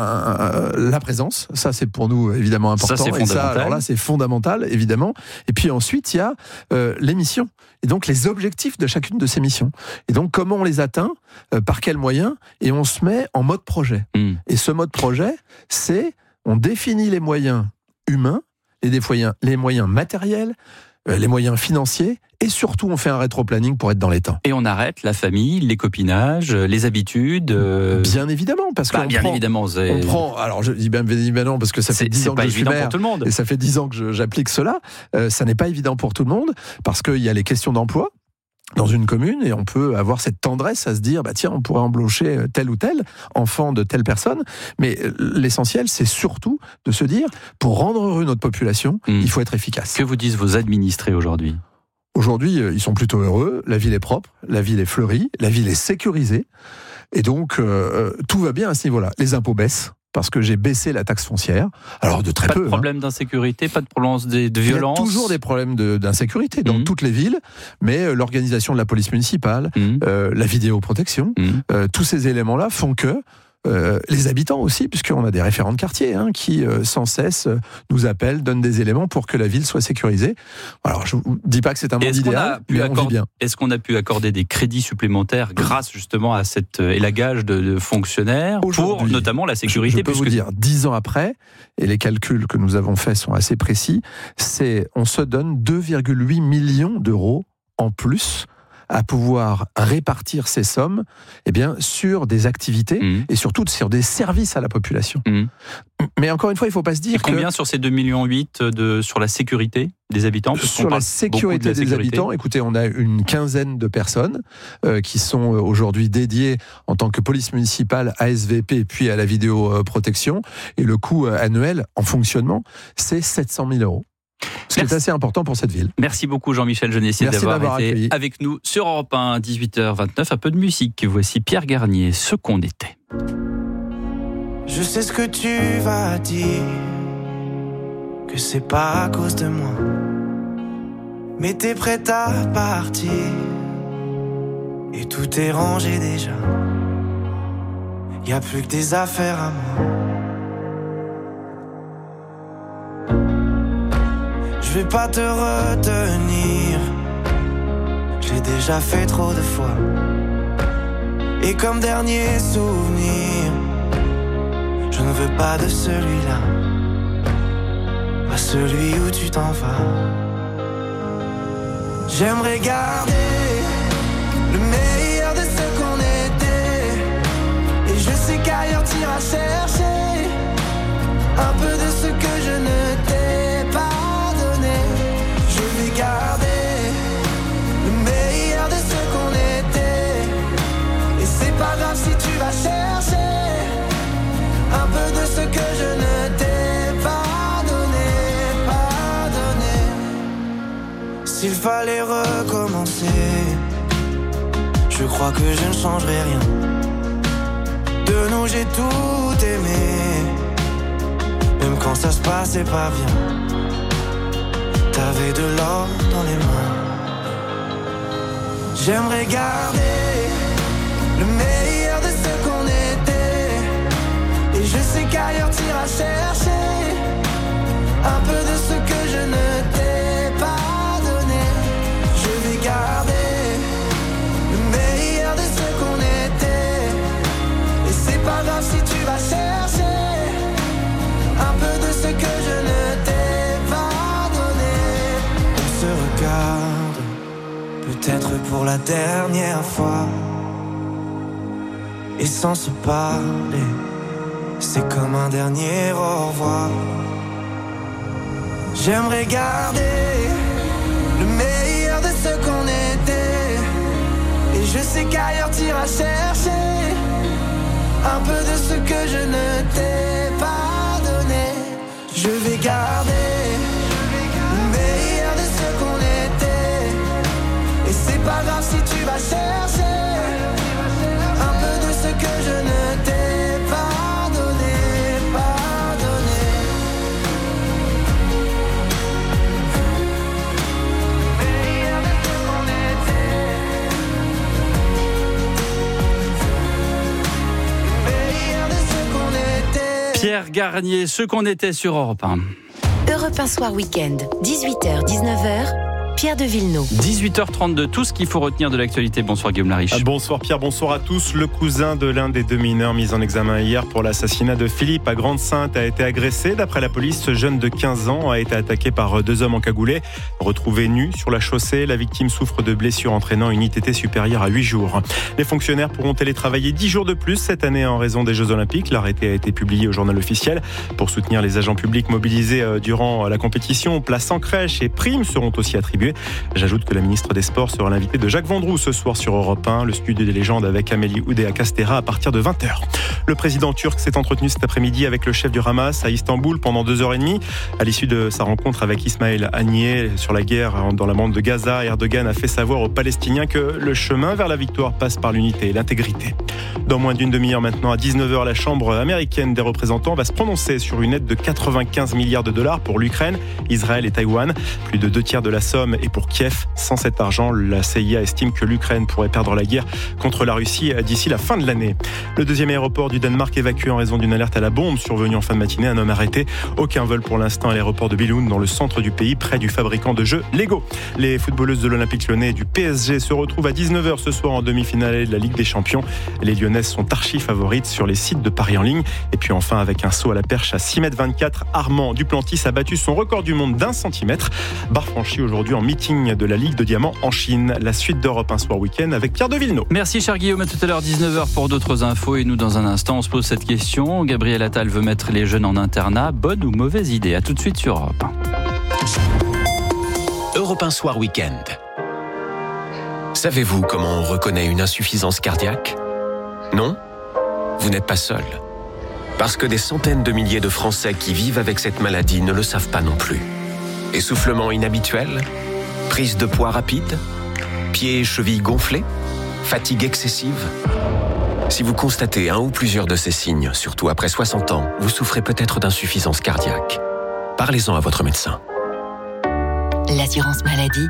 la présence. Ça, c'est pour nous évidemment important. Ça, c'est fondamental. Et ça, alors là, c'est fondamental, évidemment. Et puis ensuite, il y a les missions. Et donc, les objectifs de chacune de ces missions. Et donc, comment on les atteint, par quels moyens, et on se met en mode projet. Et ce mode projet, c'est, on définit les moyens humains, les moyens matériels, les moyens financiers, et surtout on fait un rétro-planning pour être dans les temps. Et on arrête la famille, les copinages, les habitudes. Bien évidemment, parce qu'on prend. Alors je dis bien évidemment parce que ça fait 10 ans que je suis maire, et ça fait 10 ans que j'applique cela. Ça n'est pas évident pour tout le monde parce qu'il y a les questions d'emploi dans une commune, et on peut avoir cette tendresse à se dire, tiens, on pourrait embaucher tel ou tel enfant de telle personne, mais l'essentiel, c'est surtout de se dire, pour rendre heureux notre population, il faut être efficace. Que vous disent vos administrés aujourd'hui ? Aujourd'hui, ils sont plutôt heureux, la ville est propre, la ville est fleurie, la ville est sécurisée, et donc tout va bien à ce niveau-là. Les impôts baissent, parce que j'ai baissé la taxe foncière, alors de très peu. Pas de problème d'insécurité, pas de problème de violence. Il y a toujours des problèmes d'insécurité dans toutes les villes, mais l'organisation de la police municipale, la vidéoprotection, tous ces éléments-là font que les habitants aussi, puisqu'on a des référents de quartier qui sans cesse nous appellent, donnent des éléments pour que la ville soit sécurisée. Alors je ne vous dis pas que c'est un monde idéal, mais on vit bien. Est-ce qu'on a pu accorder des crédits supplémentaires grâce justement à cet élagage de fonctionnaires pour notamment la sécurité? Je peux vous dire, 10 ans après, et les calculs que nous avons faits sont assez précis, on se donne 2,8 millions d'euros en plus à pouvoir répartir ces sommes sur des activités et surtout sur des services à la population. Mais encore une fois, il ne faut pas se dire et combien sur ces 2,8 millions sur la sécurité des habitants? Sur la sécurité des habitants, écoutez, on a une quinzaine de personnes qui sont aujourd'hui dédiées en tant que police municipale à SVP puis à la vidéoprotection. Et le coût annuel en fonctionnement, c'est 700 000 €. Ce qui est assez important pour cette ville. Merci beaucoup Jean-Michel Genessier d'avoir été accueilli avec nous sur Europe 1, 18h29. Un peu de musique. Voici Pierre Garnier, Ce qu'on était. Je sais ce que tu vas dire, que c'est pas à cause de moi, mais t'es prête à partir, et tout est rangé déjà. Y a plus que des affaires à moi. Je vais pas te retenir, j'ai déjà fait trop de fois. Et comme dernier souvenir, je ne veux pas de celui-là, pas celui où tu t'en vas. J'aimerais garder le meilleur de ce qu'on était, et je sais qu'ailleurs t'iras chercher un peu de ce que je ne t'ai pas donné. Je vais garder le meilleur de ce qu'on était, et c'est pas grave si tu vas chercher un peu de ce que je ne t'ai pas donné. S'il fallait recommencer, je crois que je ne changerai rien. De nous j'ai tout aimé, même quand ça se passait pas bien. T'avais de l'or dans les mains. J'aimerais garder le meilleur de ce qu'on était, et je sais qu'ailleurs t'iras chercher un peu de ce que je ne t'ai pas donné. Je vais garder le meilleur de ce qu'on était, et c'est pas grave si tu vas chercher un peu de ce que je ne t'ai pas donné. On se regarde, peut-être pour la dernière fois, et sans se parler, c'est comme un dernier au revoir. J'aimerais garder le meilleur de ce qu'on était, et je sais qu'ailleurs t'iras chercher un peu de ce que je ne t'ai pas donné. Je vais garder le meilleur de ce qu'on était, et c'est pas grave si tu vas chercher un peu de ce que je ne t'ai pas donné. Pierre Garnier, Ce qu'on était sur Europe 1. Europe 1 Soir Week-end, 18h, 19h. Pierre de Villeneuve. 18h32, tout ce qu'il faut retenir de l'actualité. Bonsoir Guillaume Lariche. Bonsoir Pierre, bonsoir à tous. Le cousin de l'un des deux mineurs mis en examen hier pour l'assassinat de Philippe à Grande-Synthe a été agressé. D'après la police, ce jeune de 15 ans a été attaqué par deux hommes encagoulés. Retrouvé nu sur la chaussée, la victime souffre de blessures entraînant une ITT supérieure à 8 jours. Les fonctionnaires pourront télétravailler 10 jours de plus cette année en raison des Jeux Olympiques. L'arrêté a été publié au journal officiel. Pour soutenir les agents publics mobilisés durant la compétition, places en crèche et primes seront aussi attribuées. J'ajoute que la ministre des Sports sera l'invitée de Jacques Vendroux ce soir sur Europe 1, le studio des légendes avec Amélie Oudéa-Castéra à partir de 20h. Le président turc s'est entretenu cet après-midi avec le chef du Hamas à Istanbul pendant 2h30. À l'issue de sa rencontre avec Ismaël Haniyeh sur la guerre dans la bande de Gaza, Erdogan a fait savoir aux Palestiniens que le chemin vers la victoire passe par l'unité et l'intégrité. Dans moins d'une demi-heure maintenant, à 19h, la Chambre américaine des représentants va se prononcer sur une aide de 95 milliards de dollars pour l'Ukraine, Israël et Taïwan. Plus de 2/3 de la somme est pour Kiev. Sans cet argent, la CIA estime que l'Ukraine pourrait perdre la guerre contre la Russie d'ici la fin de l'année. Le deuxième aéroport du Danemark évacué en raison d'une alerte à la bombe survenue en fin de matinée. Un homme arrêté. Aucun vol pour l'instant à l'aéroport de Billund dans le centre du pays, près du fabricant de jeux Lego. Les footballeuses de l'Olympique Lyonnais et du PSG se retrouvent à 19h ce soir en demi-finale de la Ligue des Champions. Les Lyonnaises sont archi favorites sur les sites de paris en ligne. Et puis enfin, avec un saut à la perche à 6,24 m, Armand Duplantis a battu son record du monde d'1 cm. Barre franchie aujourd'hui en en meeting de la Ligue de Diamant en Chine. La suite d'Europe 1 Soir Week-end avec Pierre de Villeneuve. Merci cher Guillaume, à tout à l'heure 19h pour d'autres infos. Et nous dans un instant on se pose cette question. Gabriel Attal veut mettre les jeunes en internat. Bonne ou mauvaise idée? À tout de suite sur Europe 1. Europe 1 Soir Week-end. Savez-vous comment on reconnaît une insuffisance cardiaque? Non? Vous n'êtes pas seul. Parce que des centaines de milliers de Français qui vivent avec cette maladie ne le savent pas non plus. Essoufflement inhabituel? Prise de poids rapide? Pieds et chevilles gonflés? Fatigue excessive? Si vous constatez un ou plusieurs de ces signes, surtout après 60 ans, vous souffrez peut-être d'insuffisance cardiaque. Parlez-en à votre médecin. L'assurance maladie.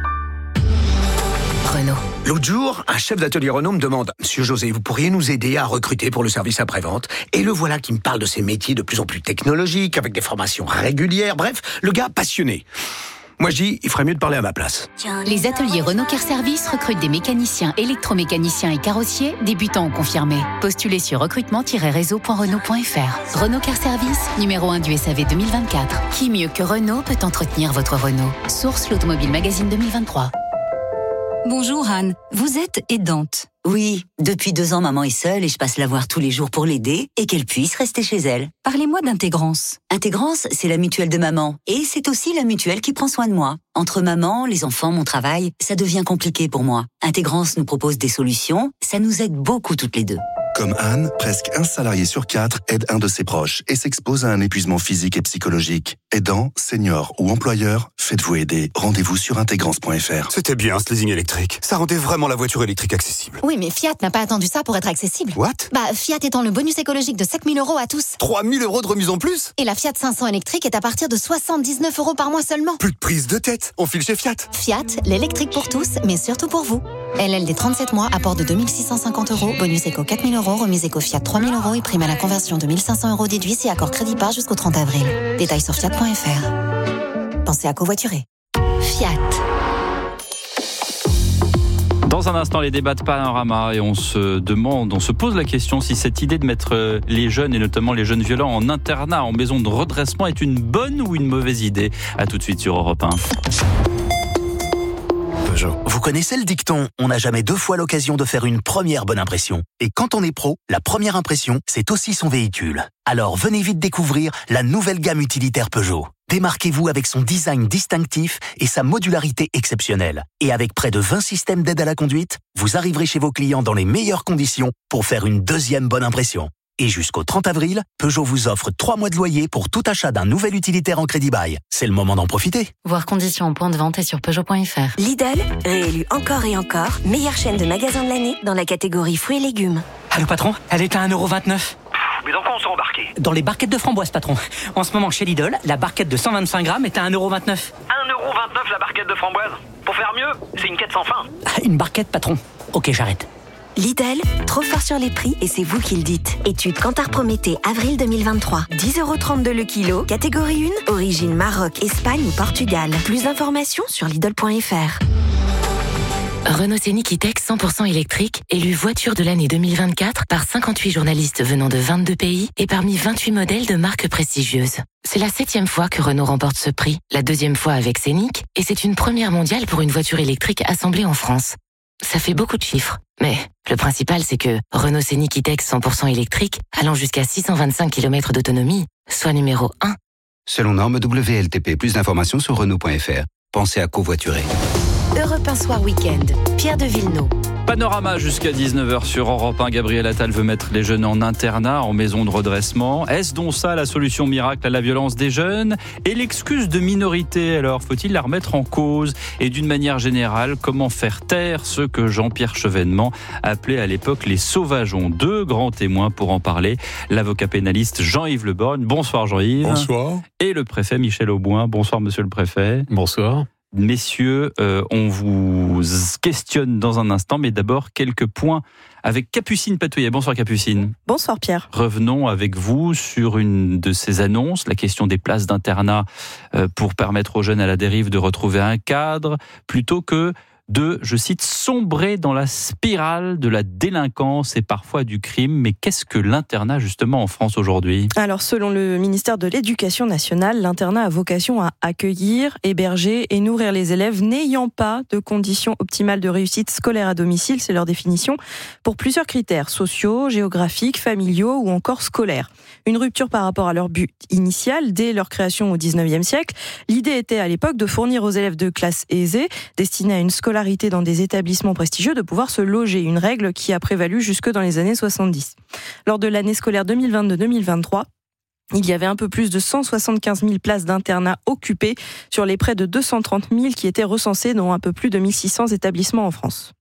Renault. L'autre jour, un chef d'atelier Renault me demande « Monsieur José, vous pourriez nous aider à recruter pour le service après-vente ?» Et le voilà qui me parle de ces métiers de plus en plus technologiques, avec des formations régulières, bref, le gars passionné. Moi je dis, il ferait mieux de parler à ma place. Les ateliers Renault Care Service recrutent des mécaniciens, électromécaniciens et carrossiers, débutants ou confirmés. Postulez sur recrutement-réseau.renault.fr. Renault Care Service, numéro 1 du SAV 2024. Qui mieux que Renault peut entretenir votre Renault? Source l'Automobile Magazine 2023. Bonjour Anne, vous êtes aidante. Oui, depuis 2 ans, maman est seule et je passe la voir tous les jours pour l'aider et qu'elle puisse rester chez elle. Parlez-moi d'Intégrance. Intégrance, c'est la mutuelle de maman. Et c'est aussi la mutuelle qui prend soin de moi. Entre maman, les enfants, mon travail, ça devient compliqué pour moi. Intégrance nous propose des solutions, ça nous aide beaucoup toutes les deux. Comme Anne, presque un salarié sur 4 aide un de ses proches et s'expose à un épuisement physique et psychologique. Aidant, senior ou employeur, faites-vous aider. Rendez-vous sur intégrance.fr. C'était bien ce leasing électrique. Ça rendait vraiment la voiture électrique accessible. Oui, mais Fiat n'a pas attendu ça pour être accessible. What? Fiat étend le bonus écologique de 7 000 € à tous. 3 000 € de remise en plus? Et la Fiat 500 électrique est à partir de 79 € par mois seulement. Plus de prise de tête. On file chez Fiat. Fiat, l'électrique pour tous, mais surtout pour vous. LLD 37 mois, apport de 2 650 €, bonus éco 4 000 €, remise éco Fiat 3 000 € et prime à la conversion de 1 500 € déduit si accord crédit par jusqu'au 30 avril. Détails sur fiat.fr. Pensez à covoiturer. Fiat. Dans un instant, les débats de Panorama et on se pose la question si cette idée de mettre les jeunes et notamment les jeunes violents en internat, en maison de redressement est une bonne ou une mauvaise idée. À tout de suite sur Europe 1. Vous connaissez le dicton « On n'a jamais 2 fois l'occasion de faire une première bonne impression ». Et quand on est pro, la première impression, c'est aussi son véhicule. Alors venez vite découvrir la nouvelle gamme utilitaire Peugeot. Démarquez-vous avec son design distinctif et sa modularité exceptionnelle. Et avec près de 20 systèmes d'aide à la conduite, vous arriverez chez vos clients dans les meilleures conditions pour faire une deuxième bonne impression. Et jusqu'au 30 avril, Peugeot vous offre 3 mois de loyer pour tout achat d'un nouvel utilitaire en crédit bail. C'est le moment d'en profiter. Voir conditions en point de vente et sur Peugeot.fr. Lidl, réélu encore et encore, meilleure chaîne de magasins de l'année dans la catégorie fruits et légumes. Allô patron, elle est à 1,29 €. Mais dans quoi on s'est embarqué? Dans les barquettes de framboises patron. En ce moment chez Lidl, la barquette de 125 grammes est à 1,29 €. 1,29 € la barquette de framboise? Pour faire mieux, c'est une quête sans fin. Une barquette patron. Ok, j'arrête. Lidl, trop fort sur les prix et c'est vous qui le dites. Étude Kantar Prométhée, avril 2023. 10,32 € le kilo, catégorie 1, origine Maroc, Espagne ou Portugal. Plus d'informations sur Lidl.fr. Renault Scénic E-Tech 100% électrique, élu voiture de l'année 2024 par 58 journalistes venant de 22 pays et parmi 28 modèles de marques prestigieuses. C'est la 7e fois que Renault remporte ce prix, la 2e fois avec Scénic, et c'est une première mondiale pour une voiture électrique assemblée en France. Ça fait beaucoup de chiffres, mais le principal c'est que Renault Scénic E-Tech 100% électrique, allant jusqu'à 625 km d'autonomie, soit numéro 1. Selon norme WLTP, plus d'informations sur Renault.fr. Pensez à covoiturer. Europe 1 Soir Week-end, Pierre de Villeneuve. Panorama jusqu'à 19h sur Europe 1. Gabriel Attal veut mettre les jeunes en internat, en maison de redressement. Est-ce donc ça la solution miracle à la violence des jeunes? Et l'excuse de minorité, alors faut-il la remettre en cause? Et d'une manière générale, comment faire taire ceux que Jean-Pierre Chevènement appelait à l'époque les sauvageons? 2 grands témoins pour en parler. L'avocat pénaliste Jean-Yves Le Borgne. Bonsoir Jean-Yves. Bonsoir. Et le préfet Michel Auboin. Bonsoir monsieur le préfet. Bonsoir. Messieurs, on vous questionne dans un instant, mais d'abord quelques points avec Capucine Patouillet. Bonsoir Capucine. Bonsoir Pierre. Revenons avec vous sur une de ces annonces, la question des places d'internat pour permettre aux jeunes à la dérive de retrouver un cadre, plutôt que de, je cite, sombrer dans la spirale de la délinquance et parfois du crime. Mais qu'est-ce que l'internat justement en France aujourd'hui ? Alors selon le ministère de l'Éducation nationale, l'internat a vocation à accueillir, héberger et nourrir les élèves n'ayant pas de conditions optimales de réussite scolaire à domicile, c'est leur définition, pour plusieurs critères sociaux, géographiques, familiaux ou encore scolaires. Une rupture par rapport à leur but initial dès leur création au 19e siècle. L'idée était à l'époque de fournir aux élèves de classe aisée, destinés à une scolarité dans des établissements prestigieux, de pouvoir se loger, une règle qui a prévalu jusque dans les années 70. Lors de l'année scolaire 2022-2023, il y avait un peu plus de 175 000 places d'internat occupées sur les près de 230 000 qui étaient recensées, dont un peu plus de 1600 établissements en France.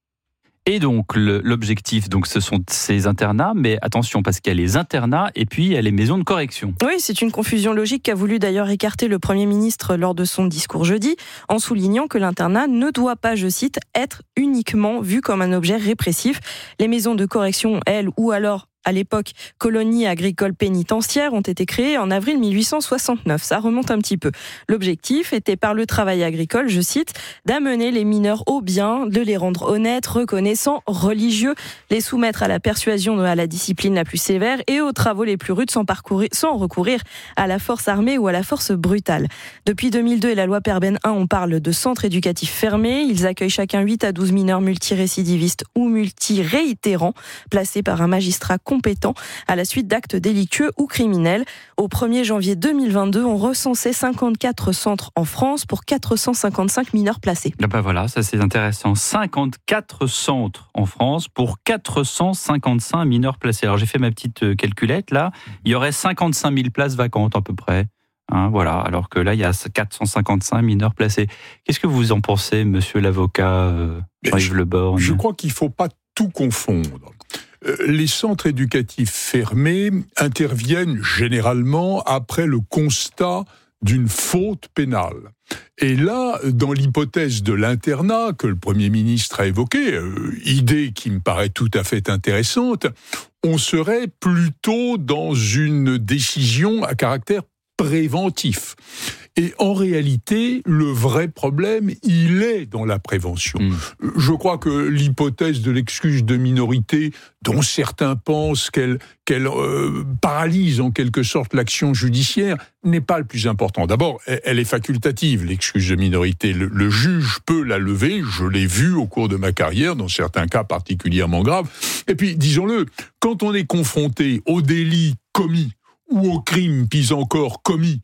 Et donc, l'objectif, donc, ce sont ces internats, mais attention, parce qu'il y a les internats et puis il y a les maisons de correction. Oui, c'est une confusion logique qu'a voulu d'ailleurs écarter le Premier ministre lors de son discours jeudi, en soulignant que l'internat ne doit pas, je cite, être uniquement vu comme un objet répressif. Les maisons de correction, elles, ou alors à l'époque, colonies agricoles pénitentiaires ont été créées en avril 1869. Ça remonte un petit peu. L'objectif était, par le travail agricole, je cite, d'amener les mineurs au bien, de les rendre honnêtes, reconnaissants, religieux, les soumettre à la persuasion, à la discipline la plus sévère et aux travaux les plus rudes sans recourir à la force armée ou à la force brutale. Depuis 2002 et la loi Perben 1, on parle de centres éducatifs fermés. Ils accueillent chacun 8 à 12 mineurs multirécidivistes ou multiréitérants, placés par un magistrat compétent à la suite d'actes délictueux ou criminels. Au 1er janvier 2022, on recensait 54 centres en France pour 455 mineurs placés. Ben voilà, ça c'est intéressant. 54 centres en France pour 455 mineurs placés. Alors j'ai fait ma petite calculette là. Il y aurait 55 000 places vacantes à peu près. Voilà, alors que là, il y a 455 mineurs placés. Qu'est-ce que vous en pensez, monsieur l'avocat Jean-Yves Le Borgne ? Je crois qu'il ne faut pas tout confondre. Les centres éducatifs fermés interviennent généralement après le constat d'une faute pénale. Et là, dans l'hypothèse de l'internat que le Premier ministre a évoquée, idée qui me paraît tout à fait intéressante, on serait plutôt dans une décision à caractère préventif. Et en réalité, le vrai problème, il est dans la prévention. Je crois que l'hypothèse de l'excuse de minorité, dont certains pensent qu'elle paralyse en quelque sorte l'action judiciaire, n'est pas le plus important. D'abord, elle est facultative, l'excuse de minorité. Le juge peut la lever, je l'ai vu au cours de ma carrière, dans certains cas particulièrement graves. Et puis, disons-le, quand on est confronté au délit commis, ou au crime, puis encore commis,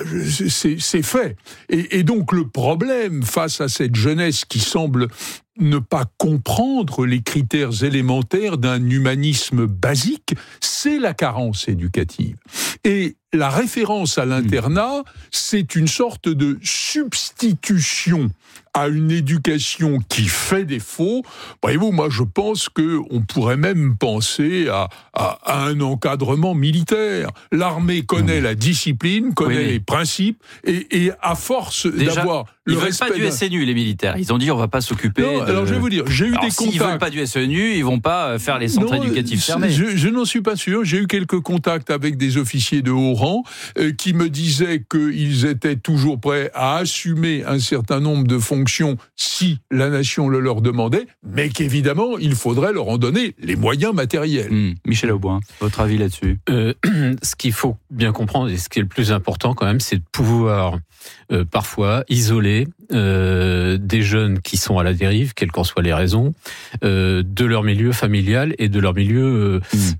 c'est fait. Et donc le problème face à cette jeunesse qui semble ne pas comprendre les critères élémentaires d'un humanisme basique, c'est la carence éducative. Et la référence à l'internat, c'est une sorte de substitution à une éducation qui fait défaut. Voyez-vous, moi je pense qu'on pourrait même penser à un encadrement militaire. L'armée connaît la discipline, connaît les principes, et à force d'avoir le respect... Ils veulent pas du SNU, les militaires. Ils ont dit on va pas s'occuper alors je vais vous dire, j'ai eu des contacts... S'ils veulent pas du SNU, ils vont pas faire les centres éducatifs fermés. Je n'en suis pas sûr. J'ai eu quelques contacts avec des officiers de haut rang qui me disaient qu'ils étaient toujours prêts à assumer un certain nombre de fonctions si la nation le leur demandait, mais qu'évidemment, il faudrait leur en donner les moyens matériels. Michel Auboin, votre avis là-dessus ? Ce qu'il faut bien comprendre, et ce qui est le plus important quand même, c'est de pouvoir parfois isoler des jeunes qui sont à la dérive, quelles qu'en soient les raisons, de leur milieu familial et de leur milieu,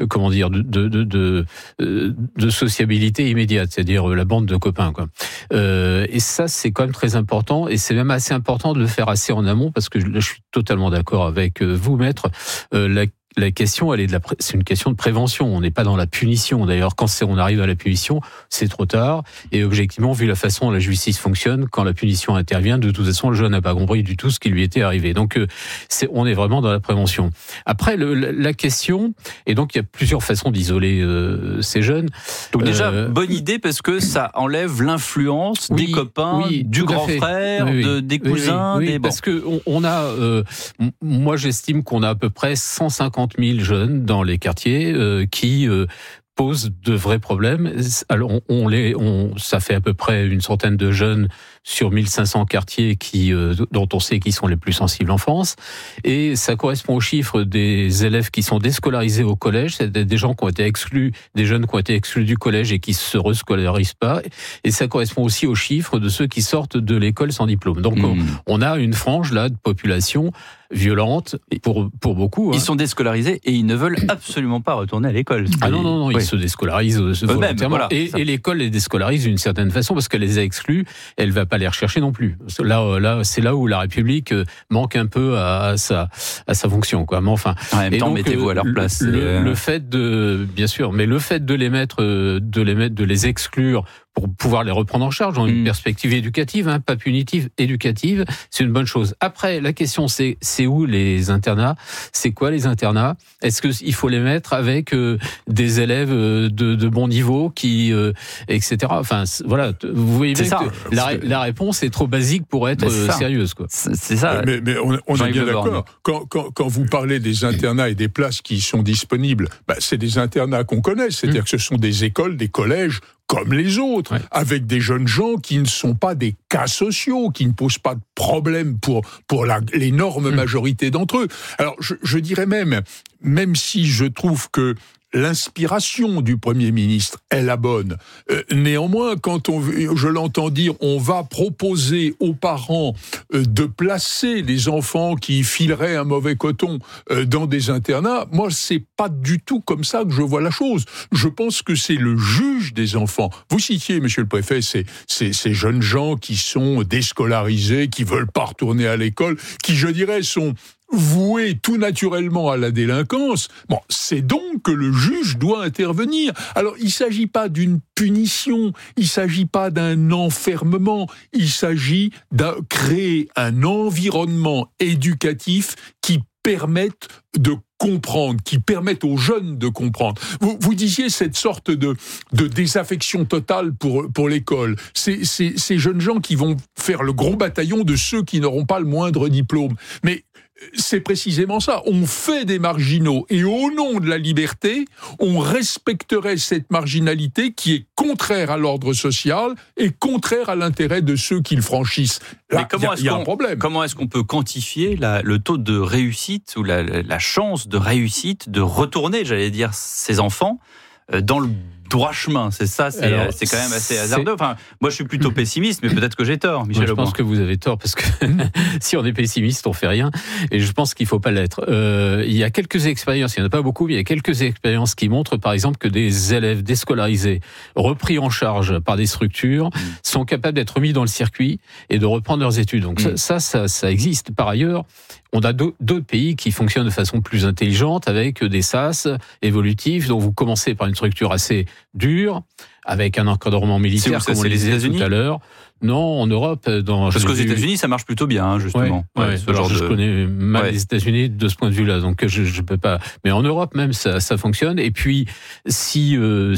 de sociabilité immédiate, c'est-à-dire la bande de copains, quoi. Et ça, c'est quand même très important, et c'est même assez important de le faire assez en amont, parce que là, je suis totalement d'accord avec vous, maître. La question, c'est une question de prévention. On n'est pas dans la punition. D'ailleurs, quand on arrive à la punition, c'est trop tard. Et objectivement, vu la façon dont la justice fonctionne, quand la punition intervient, de toute façon, le jeune n'a pas compris du tout ce qui lui était arrivé. Donc, on est vraiment dans la prévention. Après, la question, et donc il y a plusieurs façons d'isoler ces jeunes. Donc déjà, bonne idée, parce que ça enlève l'influence des copains, du grand frère, des cousins. Parce que on a, moi j'estime qu'on a à peu près 150 000 jeunes dans les quartiers qui pose de vrais problèmes. Alors, ça fait à peu près une centaine de jeunes sur 1500 quartiers dont on sait qu'ils sont les plus sensibles en France. Et ça correspond aux chiffres des élèves qui sont déscolarisés au collège. C'est des gens qui ont été exclus, des jeunes qui ont été exclus du collège et qui se rescolarisent pas. Et ça correspond aussi aux chiffres de ceux qui sortent de l'école sans diplôme. Donc, on a une frange, là, de population violente pour beaucoup. Ils sont déscolarisés et ils ne veulent absolument pas retourner à l'école. Ah non, ils se déscolarisent volontairement. Voilà, et l'école les déscolarise d'une certaine façon parce qu'elle les a exclus, elle va pas les rechercher non plus. Là, c'est là où la République manque un peu à sa fonction, quoi. Mais enfin, en même temps, mettez-vous à leur place. Le fait de les exclure pour pouvoir les reprendre en charge dans une perspective éducative, pas punitive, éducative, c'est une bonne chose. Après, la question c'est où les internats ? C'est quoi les internats ? Est-ce qu'il faut les mettre avec des élèves de bon niveau etc. Enfin, voilà, vous voyez bien que la réponse est trop basique pour être sérieuse, quoi. C'est ça. Mais on est bien d'accord. Quand vous parlez des internats et des places qui sont disponibles, c'est des internats qu'on connaît, c'est-à-dire que ce sont des écoles, des collèges comme les autres, avec des jeunes gens qui ne sont pas des cas sociaux, qui ne posent pas de problème pour l'énorme majorité d'entre eux. Alors, je dirais même si je trouve que l'inspiration du Premier ministre est la bonne. Néanmoins, quand je l'entends dire, on va proposer aux parents de placer les enfants qui fileraient un mauvais coton dans des internats, moi, c'est pas du tout comme ça que je vois la chose. Je pense que c'est le juge des enfants. Vous citiez, monsieur le préfet, ces jeunes gens qui sont déscolarisés, qui veulent pas retourner à l'école, qui, je dirais, sont voués tout naturellement à la délinquance. Bon, c'est donc que le juge doit intervenir. Alors, il ne s'agit pas d'une punition, il ne s'agit pas d'un enfermement, il s'agit de créer un environnement éducatif qui permette de comprendre, qui permettent aux jeunes de comprendre. Vous disiez cette sorte de désaffection totale pour l'école. Ces jeunes gens qui vont faire le gros bataillon de ceux qui n'auront pas le moindre diplôme. Mais c'est précisément ça. On fait des marginaux et au nom de la liberté, on respecterait cette marginalité qui est contraire à l'ordre social et contraire à l'intérêt de ceux qui le franchissent. Là, il y a un problème. Comment est-ce qu'on peut quantifier le taux de réussite ou la chance de réussite de retourner, j'allais dire, ces enfants dans le droit chemin? C'est ça, c'est quand même assez hasardeux. Enfin, moi, je suis plutôt pessimiste, mais peut-être que j'ai tort, Michel Auboin. Je pense que vous avez tort, parce que si on est pessimiste, on fait rien. Et je pense qu'il faut pas l'être. Il y a quelques expériences, il n'y en a pas beaucoup, mais il y a quelques expériences qui montrent, par exemple, que des élèves déscolarisés, repris en charge par des structures, sont capables d'être mis dans le circuit et de reprendre leurs études. Donc ça existe. Par ailleurs, on a d'autres pays qui fonctionnent de façon plus intelligente avec des SAS évolutifs. Donc vous commencez par une structure assez dure, avec un encadrement militaire, comme on le disait tout à l'heure. Non, en Europe, parce qu'aux États-Unis, ça marche plutôt bien, justement. Je connais mal les États-Unis de ce point de vue-là, donc je peux pas. Mais en Europe même, ça fonctionne. Et puis, si le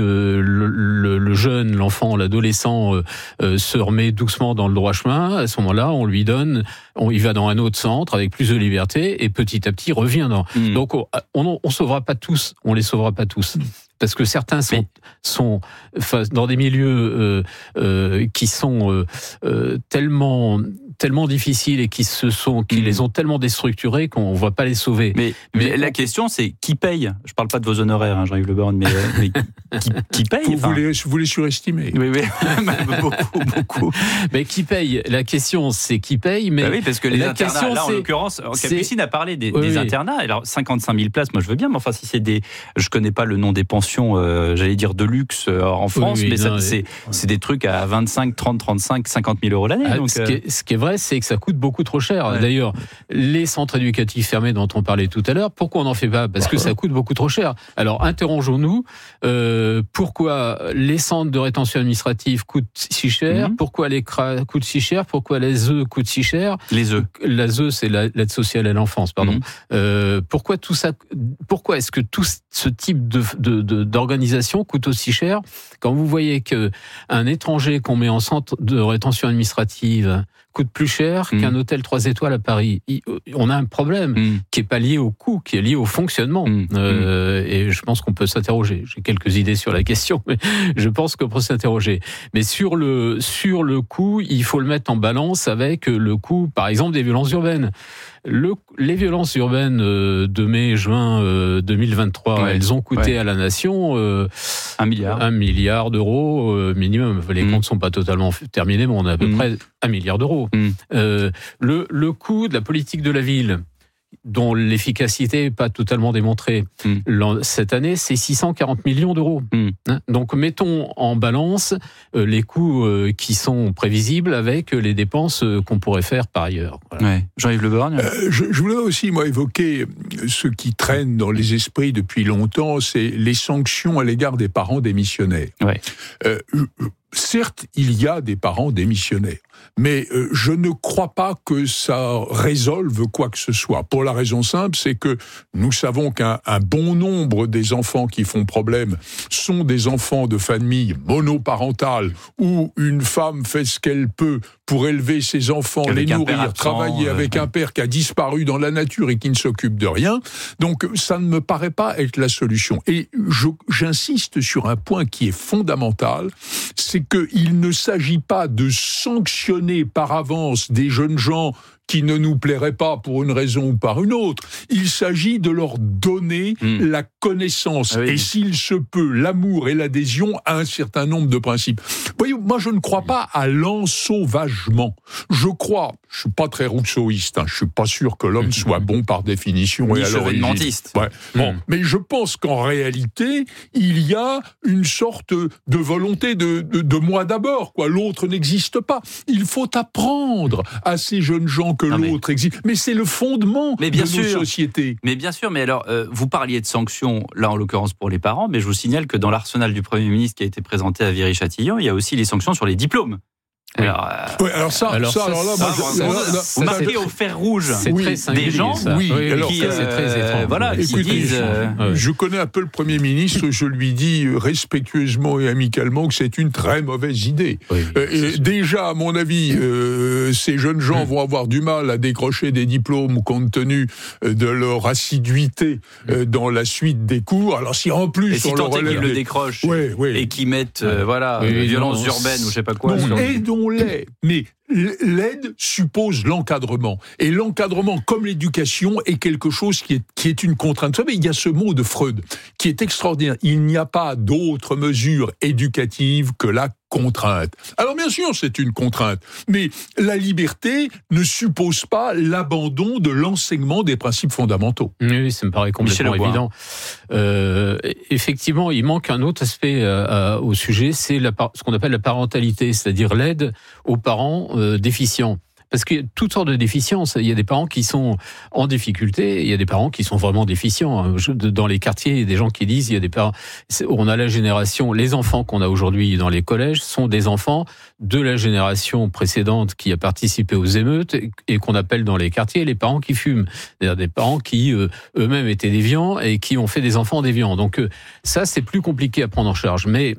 jeune, l'enfant, l'adolescent se remet doucement dans le droit chemin, à ce moment-là, on lui donne, il va dans un autre centre avec plus de liberté, et petit à petit revient dans. Donc, on sauvera pas tous, on les sauvera pas tous. Parce que certains sont dans des milieux qui sont tellement difficiles et qui les ont tellement déstructurés qu'on ne va pas les sauver. Mais la question, c'est qui paye ? Je ne parle pas de vos honoraires, Jean-Yves Le Borgne, mais qui paye ? Vous les surestimez. Oui, beaucoup. Mais qui paye ? La question, c'est qui paye. Mais oui, parce que les internats, là, en l'occurrence, Capucine a parlé des internats. Alors, 55 000 places, moi, je veux bien, mais enfin, si c'est je ne connais pas le nom des pensions, j'allais dire de luxe en France, c'est des trucs à 25, 30, 35, 50 000 euros l'année. Donc, ce qui est vrai, c'est que ça coûte beaucoup trop cher. Ouais. D'ailleurs, les centres éducatifs fermés dont on parlait tout à l'heure, pourquoi on n'en fait pas ? Parce que ça coûte beaucoup trop cher. Alors, interrogeons-nous, pourquoi les centres de rétention administrative coûtent si cher ? Pourquoi les CRA coûtent si cher ? Pourquoi les œufs coûtent si cher ? Les œufs. Les œufs, c'est l'aide sociale à l'enfance, pardon. Pourquoi tout ça ? Pourquoi est-ce que tout ce type d'organisation coûte aussi cher ? Quand vous voyez qu'un étranger qu'on met en centre de rétention administrative coûte plus cher qu'un hôtel 3 étoiles à Paris. On a un problème qui est pas lié au coût, qui est lié au fonctionnement. Et je pense qu'on peut s'interroger. J'ai quelques idées sur la question, mais je pense qu'on peut s'interroger. Mais sur le coût, il faut le mettre en balance avec le coût, par exemple, des violences urbaines. Les violences urbaines de mai-juin 2023, elles ont coûté à la nation 1 milliard. 1 milliard d'euros minimum. Les comptes sont pas totalement terminés, mais on a à peu près 1 milliard d'euros. Le coût de la politique de la ville, dont l'efficacité n'est pas totalement démontrée. Cette année, c'est 640 millions d'euros. Donc, mettons en balance les coûts qui sont prévisibles avec les dépenses qu'on pourrait faire par ailleurs. Voilà. Jean-Yves Le Borgne. Je voulais aussi, moi, évoquer ce qui traîne dans les esprits depuis longtemps, c'est les sanctions à l'égard des parents démissionnaires. Certes, il y a des parents démissionnaires, mais je ne crois pas que ça résolve quoi que ce soit. Pour la raison simple, c'est que nous savons qu'un bon nombre des enfants qui font problème sont des enfants de familles monoparentales où une femme fait ce qu'elle peut pour élever ses enfants, les nourrir, travailler avec un père qui a disparu dans la nature et qui ne s'occupe de rien. Donc ça ne me paraît pas être la solution. Et j'insiste sur un point qui est fondamental, c'est qu'il ne s'agit pas de sanctionner par avance des jeunes gens qui ne nous plairaient pas pour une raison ou par une autre. Il s'agit de leur donner la connaissance et s'il se peut, l'amour et l'adhésion à un certain nombre de principes. Voyez, moi je ne crois pas à l'ensauvagement. Je suis pas très rousseauiste, je suis pas sûr que l'homme soit bon par définition et à l'origine. Bon, mais je pense qu'en réalité, il y a une sorte de volonté de moi d'abord, quoi. L'autre n'existe pas. Il faut apprendre à ces jeunes gens que l'autre existe. Mais c'est le fondement de nos sociétés. Mais bien sûr, mais alors, vous parliez de sanctions, là en l'occurrence pour les parents, mais je vous signale que dans l'arsenal du Premier ministre qui a été présenté à Viry-Châtillon, il y a aussi les sanctions sur les diplômes. Vous marquez au fer rouge des gens qui disent... Je connais un peu le Premier ministre, je lui dis respectueusement et amicalement que c'est une très mauvaise idée. Déjà, à mon avis, ces jeunes gens vont avoir du mal à décrocher des diplômes compte tenu de leur assiduité dans la suite des cours. Alors si en plus... Et si tant est qu'ils le décrochent et qu'ils mettent violences urbaines ou je sais pas quoi... Aidons-les, mais l'aide suppose l'encadrement. Et l'encadrement, comme l'éducation, est quelque chose qui est une contrainte. Vous savez, il y a ce mot de Freud qui est extraordinaire. Il n'y a pas d'autre mesure éducative que la contrainte. Alors bien sûr, c'est une contrainte, mais la liberté ne suppose pas l'abandon de l'enseignement des principes fondamentaux. Oui, ça me paraît complètement évident. Effectivement, il manque un autre aspect au sujet, c'est ce qu'on appelle la parentalité, c'est-à-dire l'aide aux parents déficients. Parce qu'il y a toutes sortes de déficiences. Il y a des parents qui sont en difficulté, il y a des parents qui sont vraiment déficients. Dans les quartiers, il y a des gens qui disent, il y a des parents, on a la génération, les enfants qu'on a aujourd'hui dans les collèges sont des enfants de la génération précédente qui a participé aux émeutes et qu'on appelle dans les quartiers les parents qui fument. C'est-à-dire des parents qui eux-mêmes étaient déviants et qui ont fait des enfants déviants. Donc ça, c'est plus compliqué à prendre en charge. Mais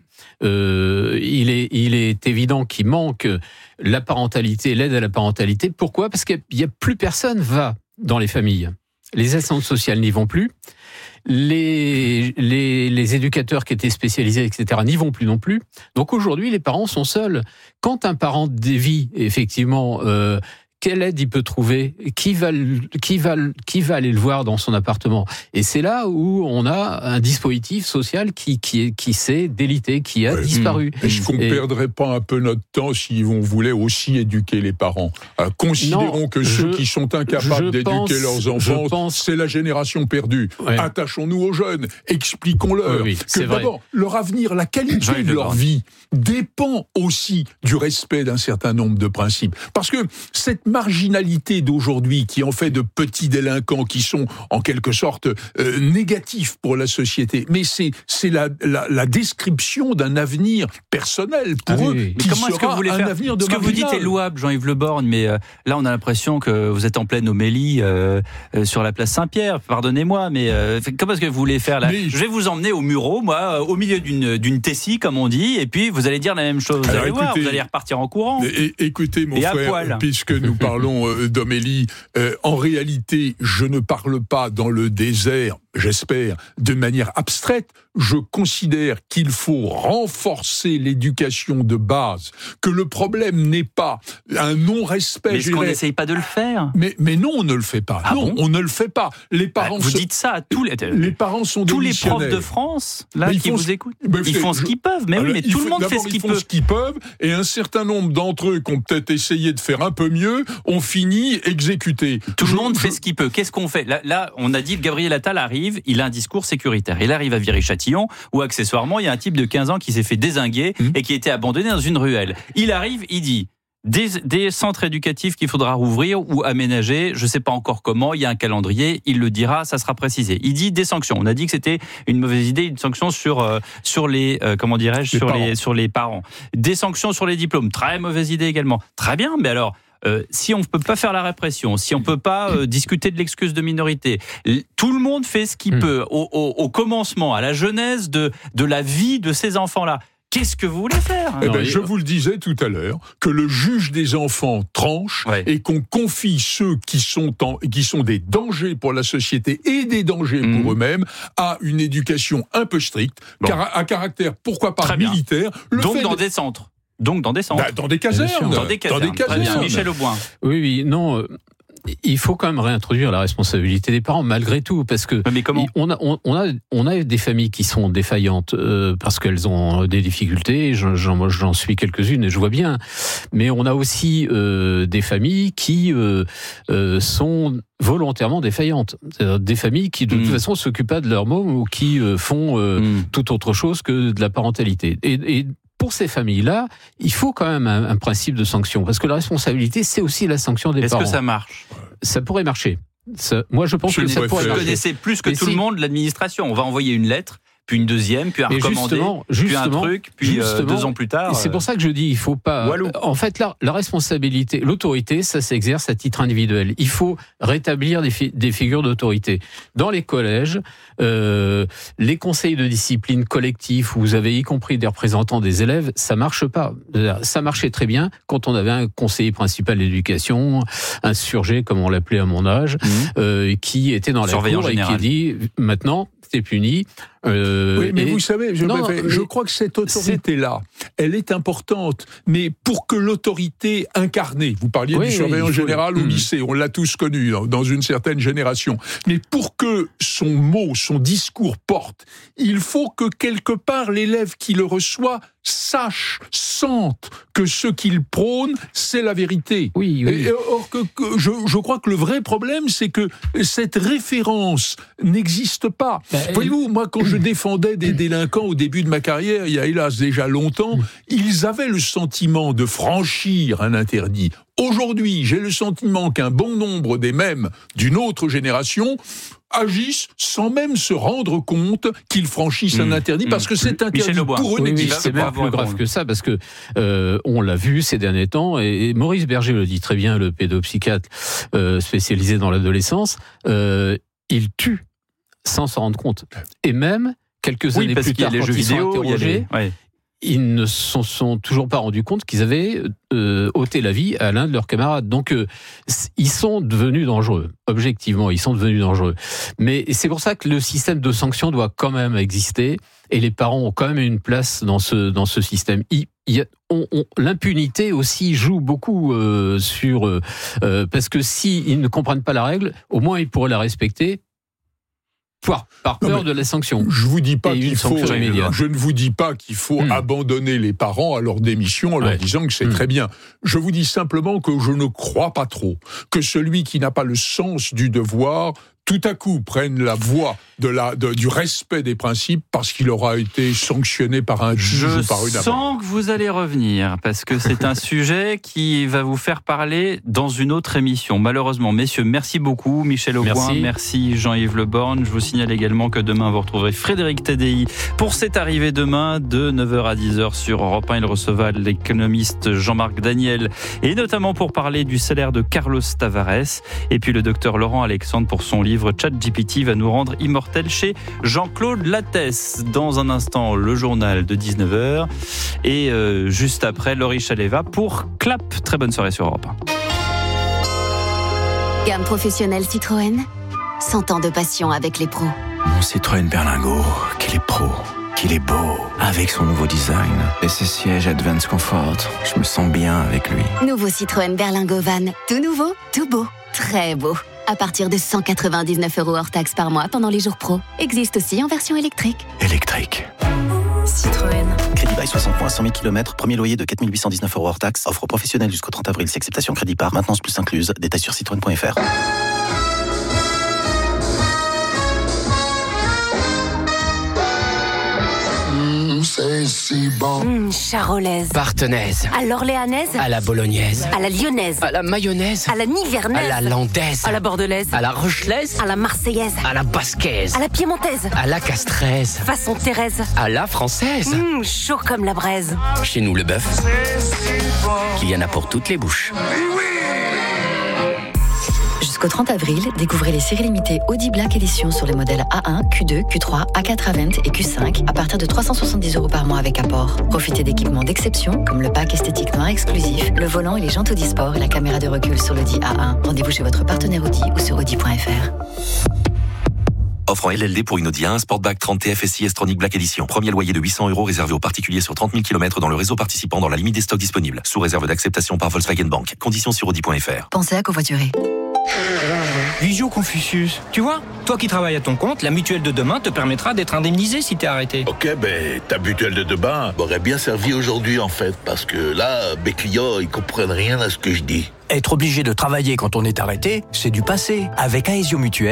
il est évident qu'il manque la parentalité, l'aide à la parentalité. Pourquoi ? Parce qu'il y a plus personne va dans les familles. Les assistantes sociales n'y vont plus. Les éducateurs qui étaient spécialisés, etc., n'y vont plus non plus. Donc aujourd'hui, les parents sont seuls. Quand un parent dévie, effectivement, quelle aide il peut trouver ? Qui va aller le voir dans son appartement ? Et c'est là où on a un dispositif social qui s'est délité, qui a disparu. Est-ce qu'on ne perdrait pas un peu notre temps si on voulait aussi éduquer les parents ? Considérons que ceux qui sont incapables d'éduquer leurs enfants, c'est la génération perdue. Attachons-nous aux jeunes, expliquons-leur que d'abord, leur avenir, la qualité de leur vie dépend aussi du respect d'un certain nombre de principes. Parce que cette marginalité d'aujourd'hui qui en fait de petits délinquants qui sont en quelque sorte négatifs pour la société, mais c'est la description d'un avenir personnel pour eux, qui comment est-ce que vous voulez un faire avenir de ce que vous dites est louable, Jean-Yves Le Borgne, mais là on a l'impression que vous êtes en pleine homélie sur la place Saint-Pierre. Pardonnez-moi, mais comment est-ce que vous voulez faire là? Je vais vous emmener au Mureau, moi, au milieu d'une tessie, comme on dit, et puis vous allez dire la même chose. Vous allez voir, vous allez repartir en courant. Écoutez, mon frère, puisque nous parlons d'homélie, en réalité, je ne parle pas dans le désert, j'espère, de manière abstraite. Je considère qu'il faut renforcer l'éducation de base, que le problème n'est pas un non-respect. Mais est-ce qu'on n'essaye pas de le faire? Mais non, on ne le fait pas. Ah non, bon? on ne le fait pas. Les parents vous dites ça à tous les parents sont tous les démissionnaires. profs de France là qui vous écoutent. Ils font ce qu'ils peuvent. Mais alors, oui, mais tout le monde fait ce qu'il peut. Ils font ce qu'ils peuvent, et un certain nombre d'entre eux qui ont peut-être essayé de faire un peu mieux ont fini exécutés. Tout le monde fait ce qu'il peut. Qu'est-ce qu'on fait là, on a dit que Gabriel Attal arrive, il a un discours sécuritaire. Il arrive à Viry-Châtillon, où accessoirement, il y a un type de 15 ans qui s'est fait dézinguer et qui a été abandonné dans une ruelle. Il arrive, il dit des centres éducatifs qu'il faudra rouvrir ou aménager, je ne sais pas encore comment, il y a un calendrier, il le dira, ça sera précisé. Il dit des sanctions. On a dit que c'était une mauvaise idée, une sanction sur les comment dirais-je, sur les parents. Des sanctions sur les diplômes, très mauvaise idée également. Très bien, mais alors si on ne peut pas faire la répression, si on ne peut pas discuter de l'excuse de minorité, tout le monde fait ce qu'il peut au commencement, à la genèse de la vie de ces enfants-là. Qu'est-ce que vous voulez faire? Je vous le disais tout à l'heure, que le juge des enfants tranche et qu'on confie ceux qui sont des dangers pour la société et des dangers pour eux-mêmes à une éducation un peu stricte, à caractère, pourquoi pas, militaire. Donc dans des centres. Dans des centres. Dans des casernes. Dans des casernes. Très bien. Michel Auboin. Oui, non. Il faut quand même réintroduire la responsabilité des parents, malgré tout, parce que mais comment on a des familles qui sont défaillantes parce qu'elles ont des difficultés. J'en suis quelques-unes et je vois bien. Mais on a aussi des familles qui sont volontairement défaillantes. C'est-à-dire des familles qui, de toute façon, s'occupent pas de leur môme ou qui font tout autre chose que de la parentalité. Et pour ces familles-là, il faut quand même un principe de sanction, parce que la responsabilité, c'est aussi la sanction des parents. Est-ce que ça marche? Ça pourrait marcher. Moi, je pense que ça pourrait marcher. Vous connaissez plus que tout le monde l'administration. On va envoyer une lettre, puis une deuxième, puis un recommandé, puis un truc, puis 2 ans plus tard. C'est pour ça que je dis, il faut pas. En fait, la responsabilité, l'autorité, ça s'exerce à titre individuel. Il faut rétablir des figures d'autorité. Dans les collèges, les conseils de discipline collectifs, où vous avez y compris des représentants des élèves, ça marche pas. Ça marchait très bien quand on avait un conseiller principal d'éducation, un surgé, comme on l'appelait à mon âge, qui était dans la cour et qui dit maintenant, c'est puni. Oui, mais vous savez, je crois que cette autorité-là, elle est importante, mais pour que l'autorité incarnée, vous parliez du surveillant général au lycée, on l'a tous connu dans une certaine génération, mais pour que son mot, son discours porte, il faut que quelque part l'élève qui le reçoit sache, sente que ce qu'il prône, c'est la vérité. Or, je crois que le vrai problème, c'est que cette référence n'existe pas. Voyez-vous, moi, quand je défendais des délinquants au début de ma carrière, il y a hélas déjà longtemps, ils avaient le sentiment de franchir un interdit. Aujourd'hui, j'ai le sentiment qu'un bon nombre des mêmes d'une autre génération agissent sans même se rendre compte qu'ils franchissent un interdit, parce que cet interdit pour eux n'existe pas. C'est même plus grave que ça, parce que on l'a vu ces derniers temps, et Maurice Berger le dit très bien, le pédopsychiatre spécialisé dans l'adolescence, il tue sans s'en rendre compte. Et même, quelques années plus tard, quand ils sont interrogés, ils ne se sont toujours pas rendus compte qu'ils avaient ôté la vie à l'un de leurs camarades. Donc, ils sont devenus dangereux. Objectivement, ils sont devenus dangereux. Mais c'est pour ça que le système de sanctions doit quand même exister, et les parents ont quand même une place dans ce système. L'impunité aussi joue beaucoup parce que s'ils ne comprennent pas la règle, au moins ils pourraient la respecter. Par peur de la sanction. Je ne vous dis pas qu'il faut abandonner les parents à leur démission en leur disant que c'est très bien. Je vous dis simplement que je ne crois pas trop que celui qui n'a pas le sens du devoir tout à coup prenne la voie du respect des principes parce qu'il aura été sanctionné par un juge ou par une amende. Je sens que vous allez revenir parce que c'est un sujet qui va vous faire parler dans une autre émission. Malheureusement, messieurs, merci beaucoup. Michel Auboin, merci Jean-Yves Le Borgne. Je vous signale également que demain, vous retrouverez Frédéric Tadei pour cette arrivée demain de 9h à 10h sur Europe 1. Il recevra l'économiste Jean-Marc Daniel et notamment pour parler du salaire de Carlos Tavares. Et puis le docteur Laurent Alexandre pour son livre ChatGPT va nous rendre immortel chez Jean-Claude Lattès. Dans un instant, le journal de 19h et juste après, Laurie Chaleva pour Clap. Très bonne soirée sur Europe 1. Gamme professionnelle Citroën, 100 ans de passion avec les pros. Mon Citroën Berlingo, qu'il est pro, qu'il est beau. Avec son nouveau design et ses sièges Advance Comfort, je me sens bien avec lui. Nouveau Citroën Berlingo Van, tout nouveau, tout beau, très beau. À partir de 199 € hors taxe par mois pendant les jours pro. Existe aussi en version électrique. Électrique. Citroën. Crédit bail 60 points, 100 000 km, premier loyer de 4 819 € hors taxe. Offre professionnelle jusqu'au 30 avril. C'est acceptation crédit par maintenance plus incluse. Détails sur citroën.fr. C'est si bon. Charolaise. Partenaise. À l'orléanaise. À la bolognaise. À la lyonnaise. À la mayonnaise. À la nivernaise. À la landaise. À la bordelaise. À la rochelaise. À la marseillaise. À la basquaise. À la piémontaise. À la castraise. Façon Thérèse. À la française. Chaud comme la braise. Chez nous, le bœuf, qu'il y en a pour toutes les bouches. Jusqu'au 30 avril, découvrez les séries limitées Audi Black Edition sur les modèles A1, Q2, Q3, A4 A20 et Q5 à partir de 370 € par mois avec apport. Profitez d'équipements d'exception comme le pack esthétique noir exclusif, le volant et les jantes Audi Sport et la caméra de recul sur l'Audi A1. Rendez-vous chez votre partenaire Audi ou sur audi.fr. Offre en LLD pour une Audi A1 Sportback 30 TFSI S-Tronic Black Edition. Premier loyer de 800 € réservé aux particuliers sur 30 000 km dans le réseau participant dans la limite des stocks disponibles. Sous réserve d'acceptation par Volkswagen Bank. Conditions sur audi.fr. Pensez à covoiturer. Visio Confucius. Tu vois, toi qui travailles à ton compte, la mutuelle de demain te permettra d'être indemnisé si t'es arrêté. Ok, ta mutuelle de demain m'aurait bien servi aujourd'hui en fait, parce que là, mes clients, ils comprennent rien à ce que je dis. Être obligé de travailler quand on est arrêté, c'est du passé. Avec Aesio Mutuelle,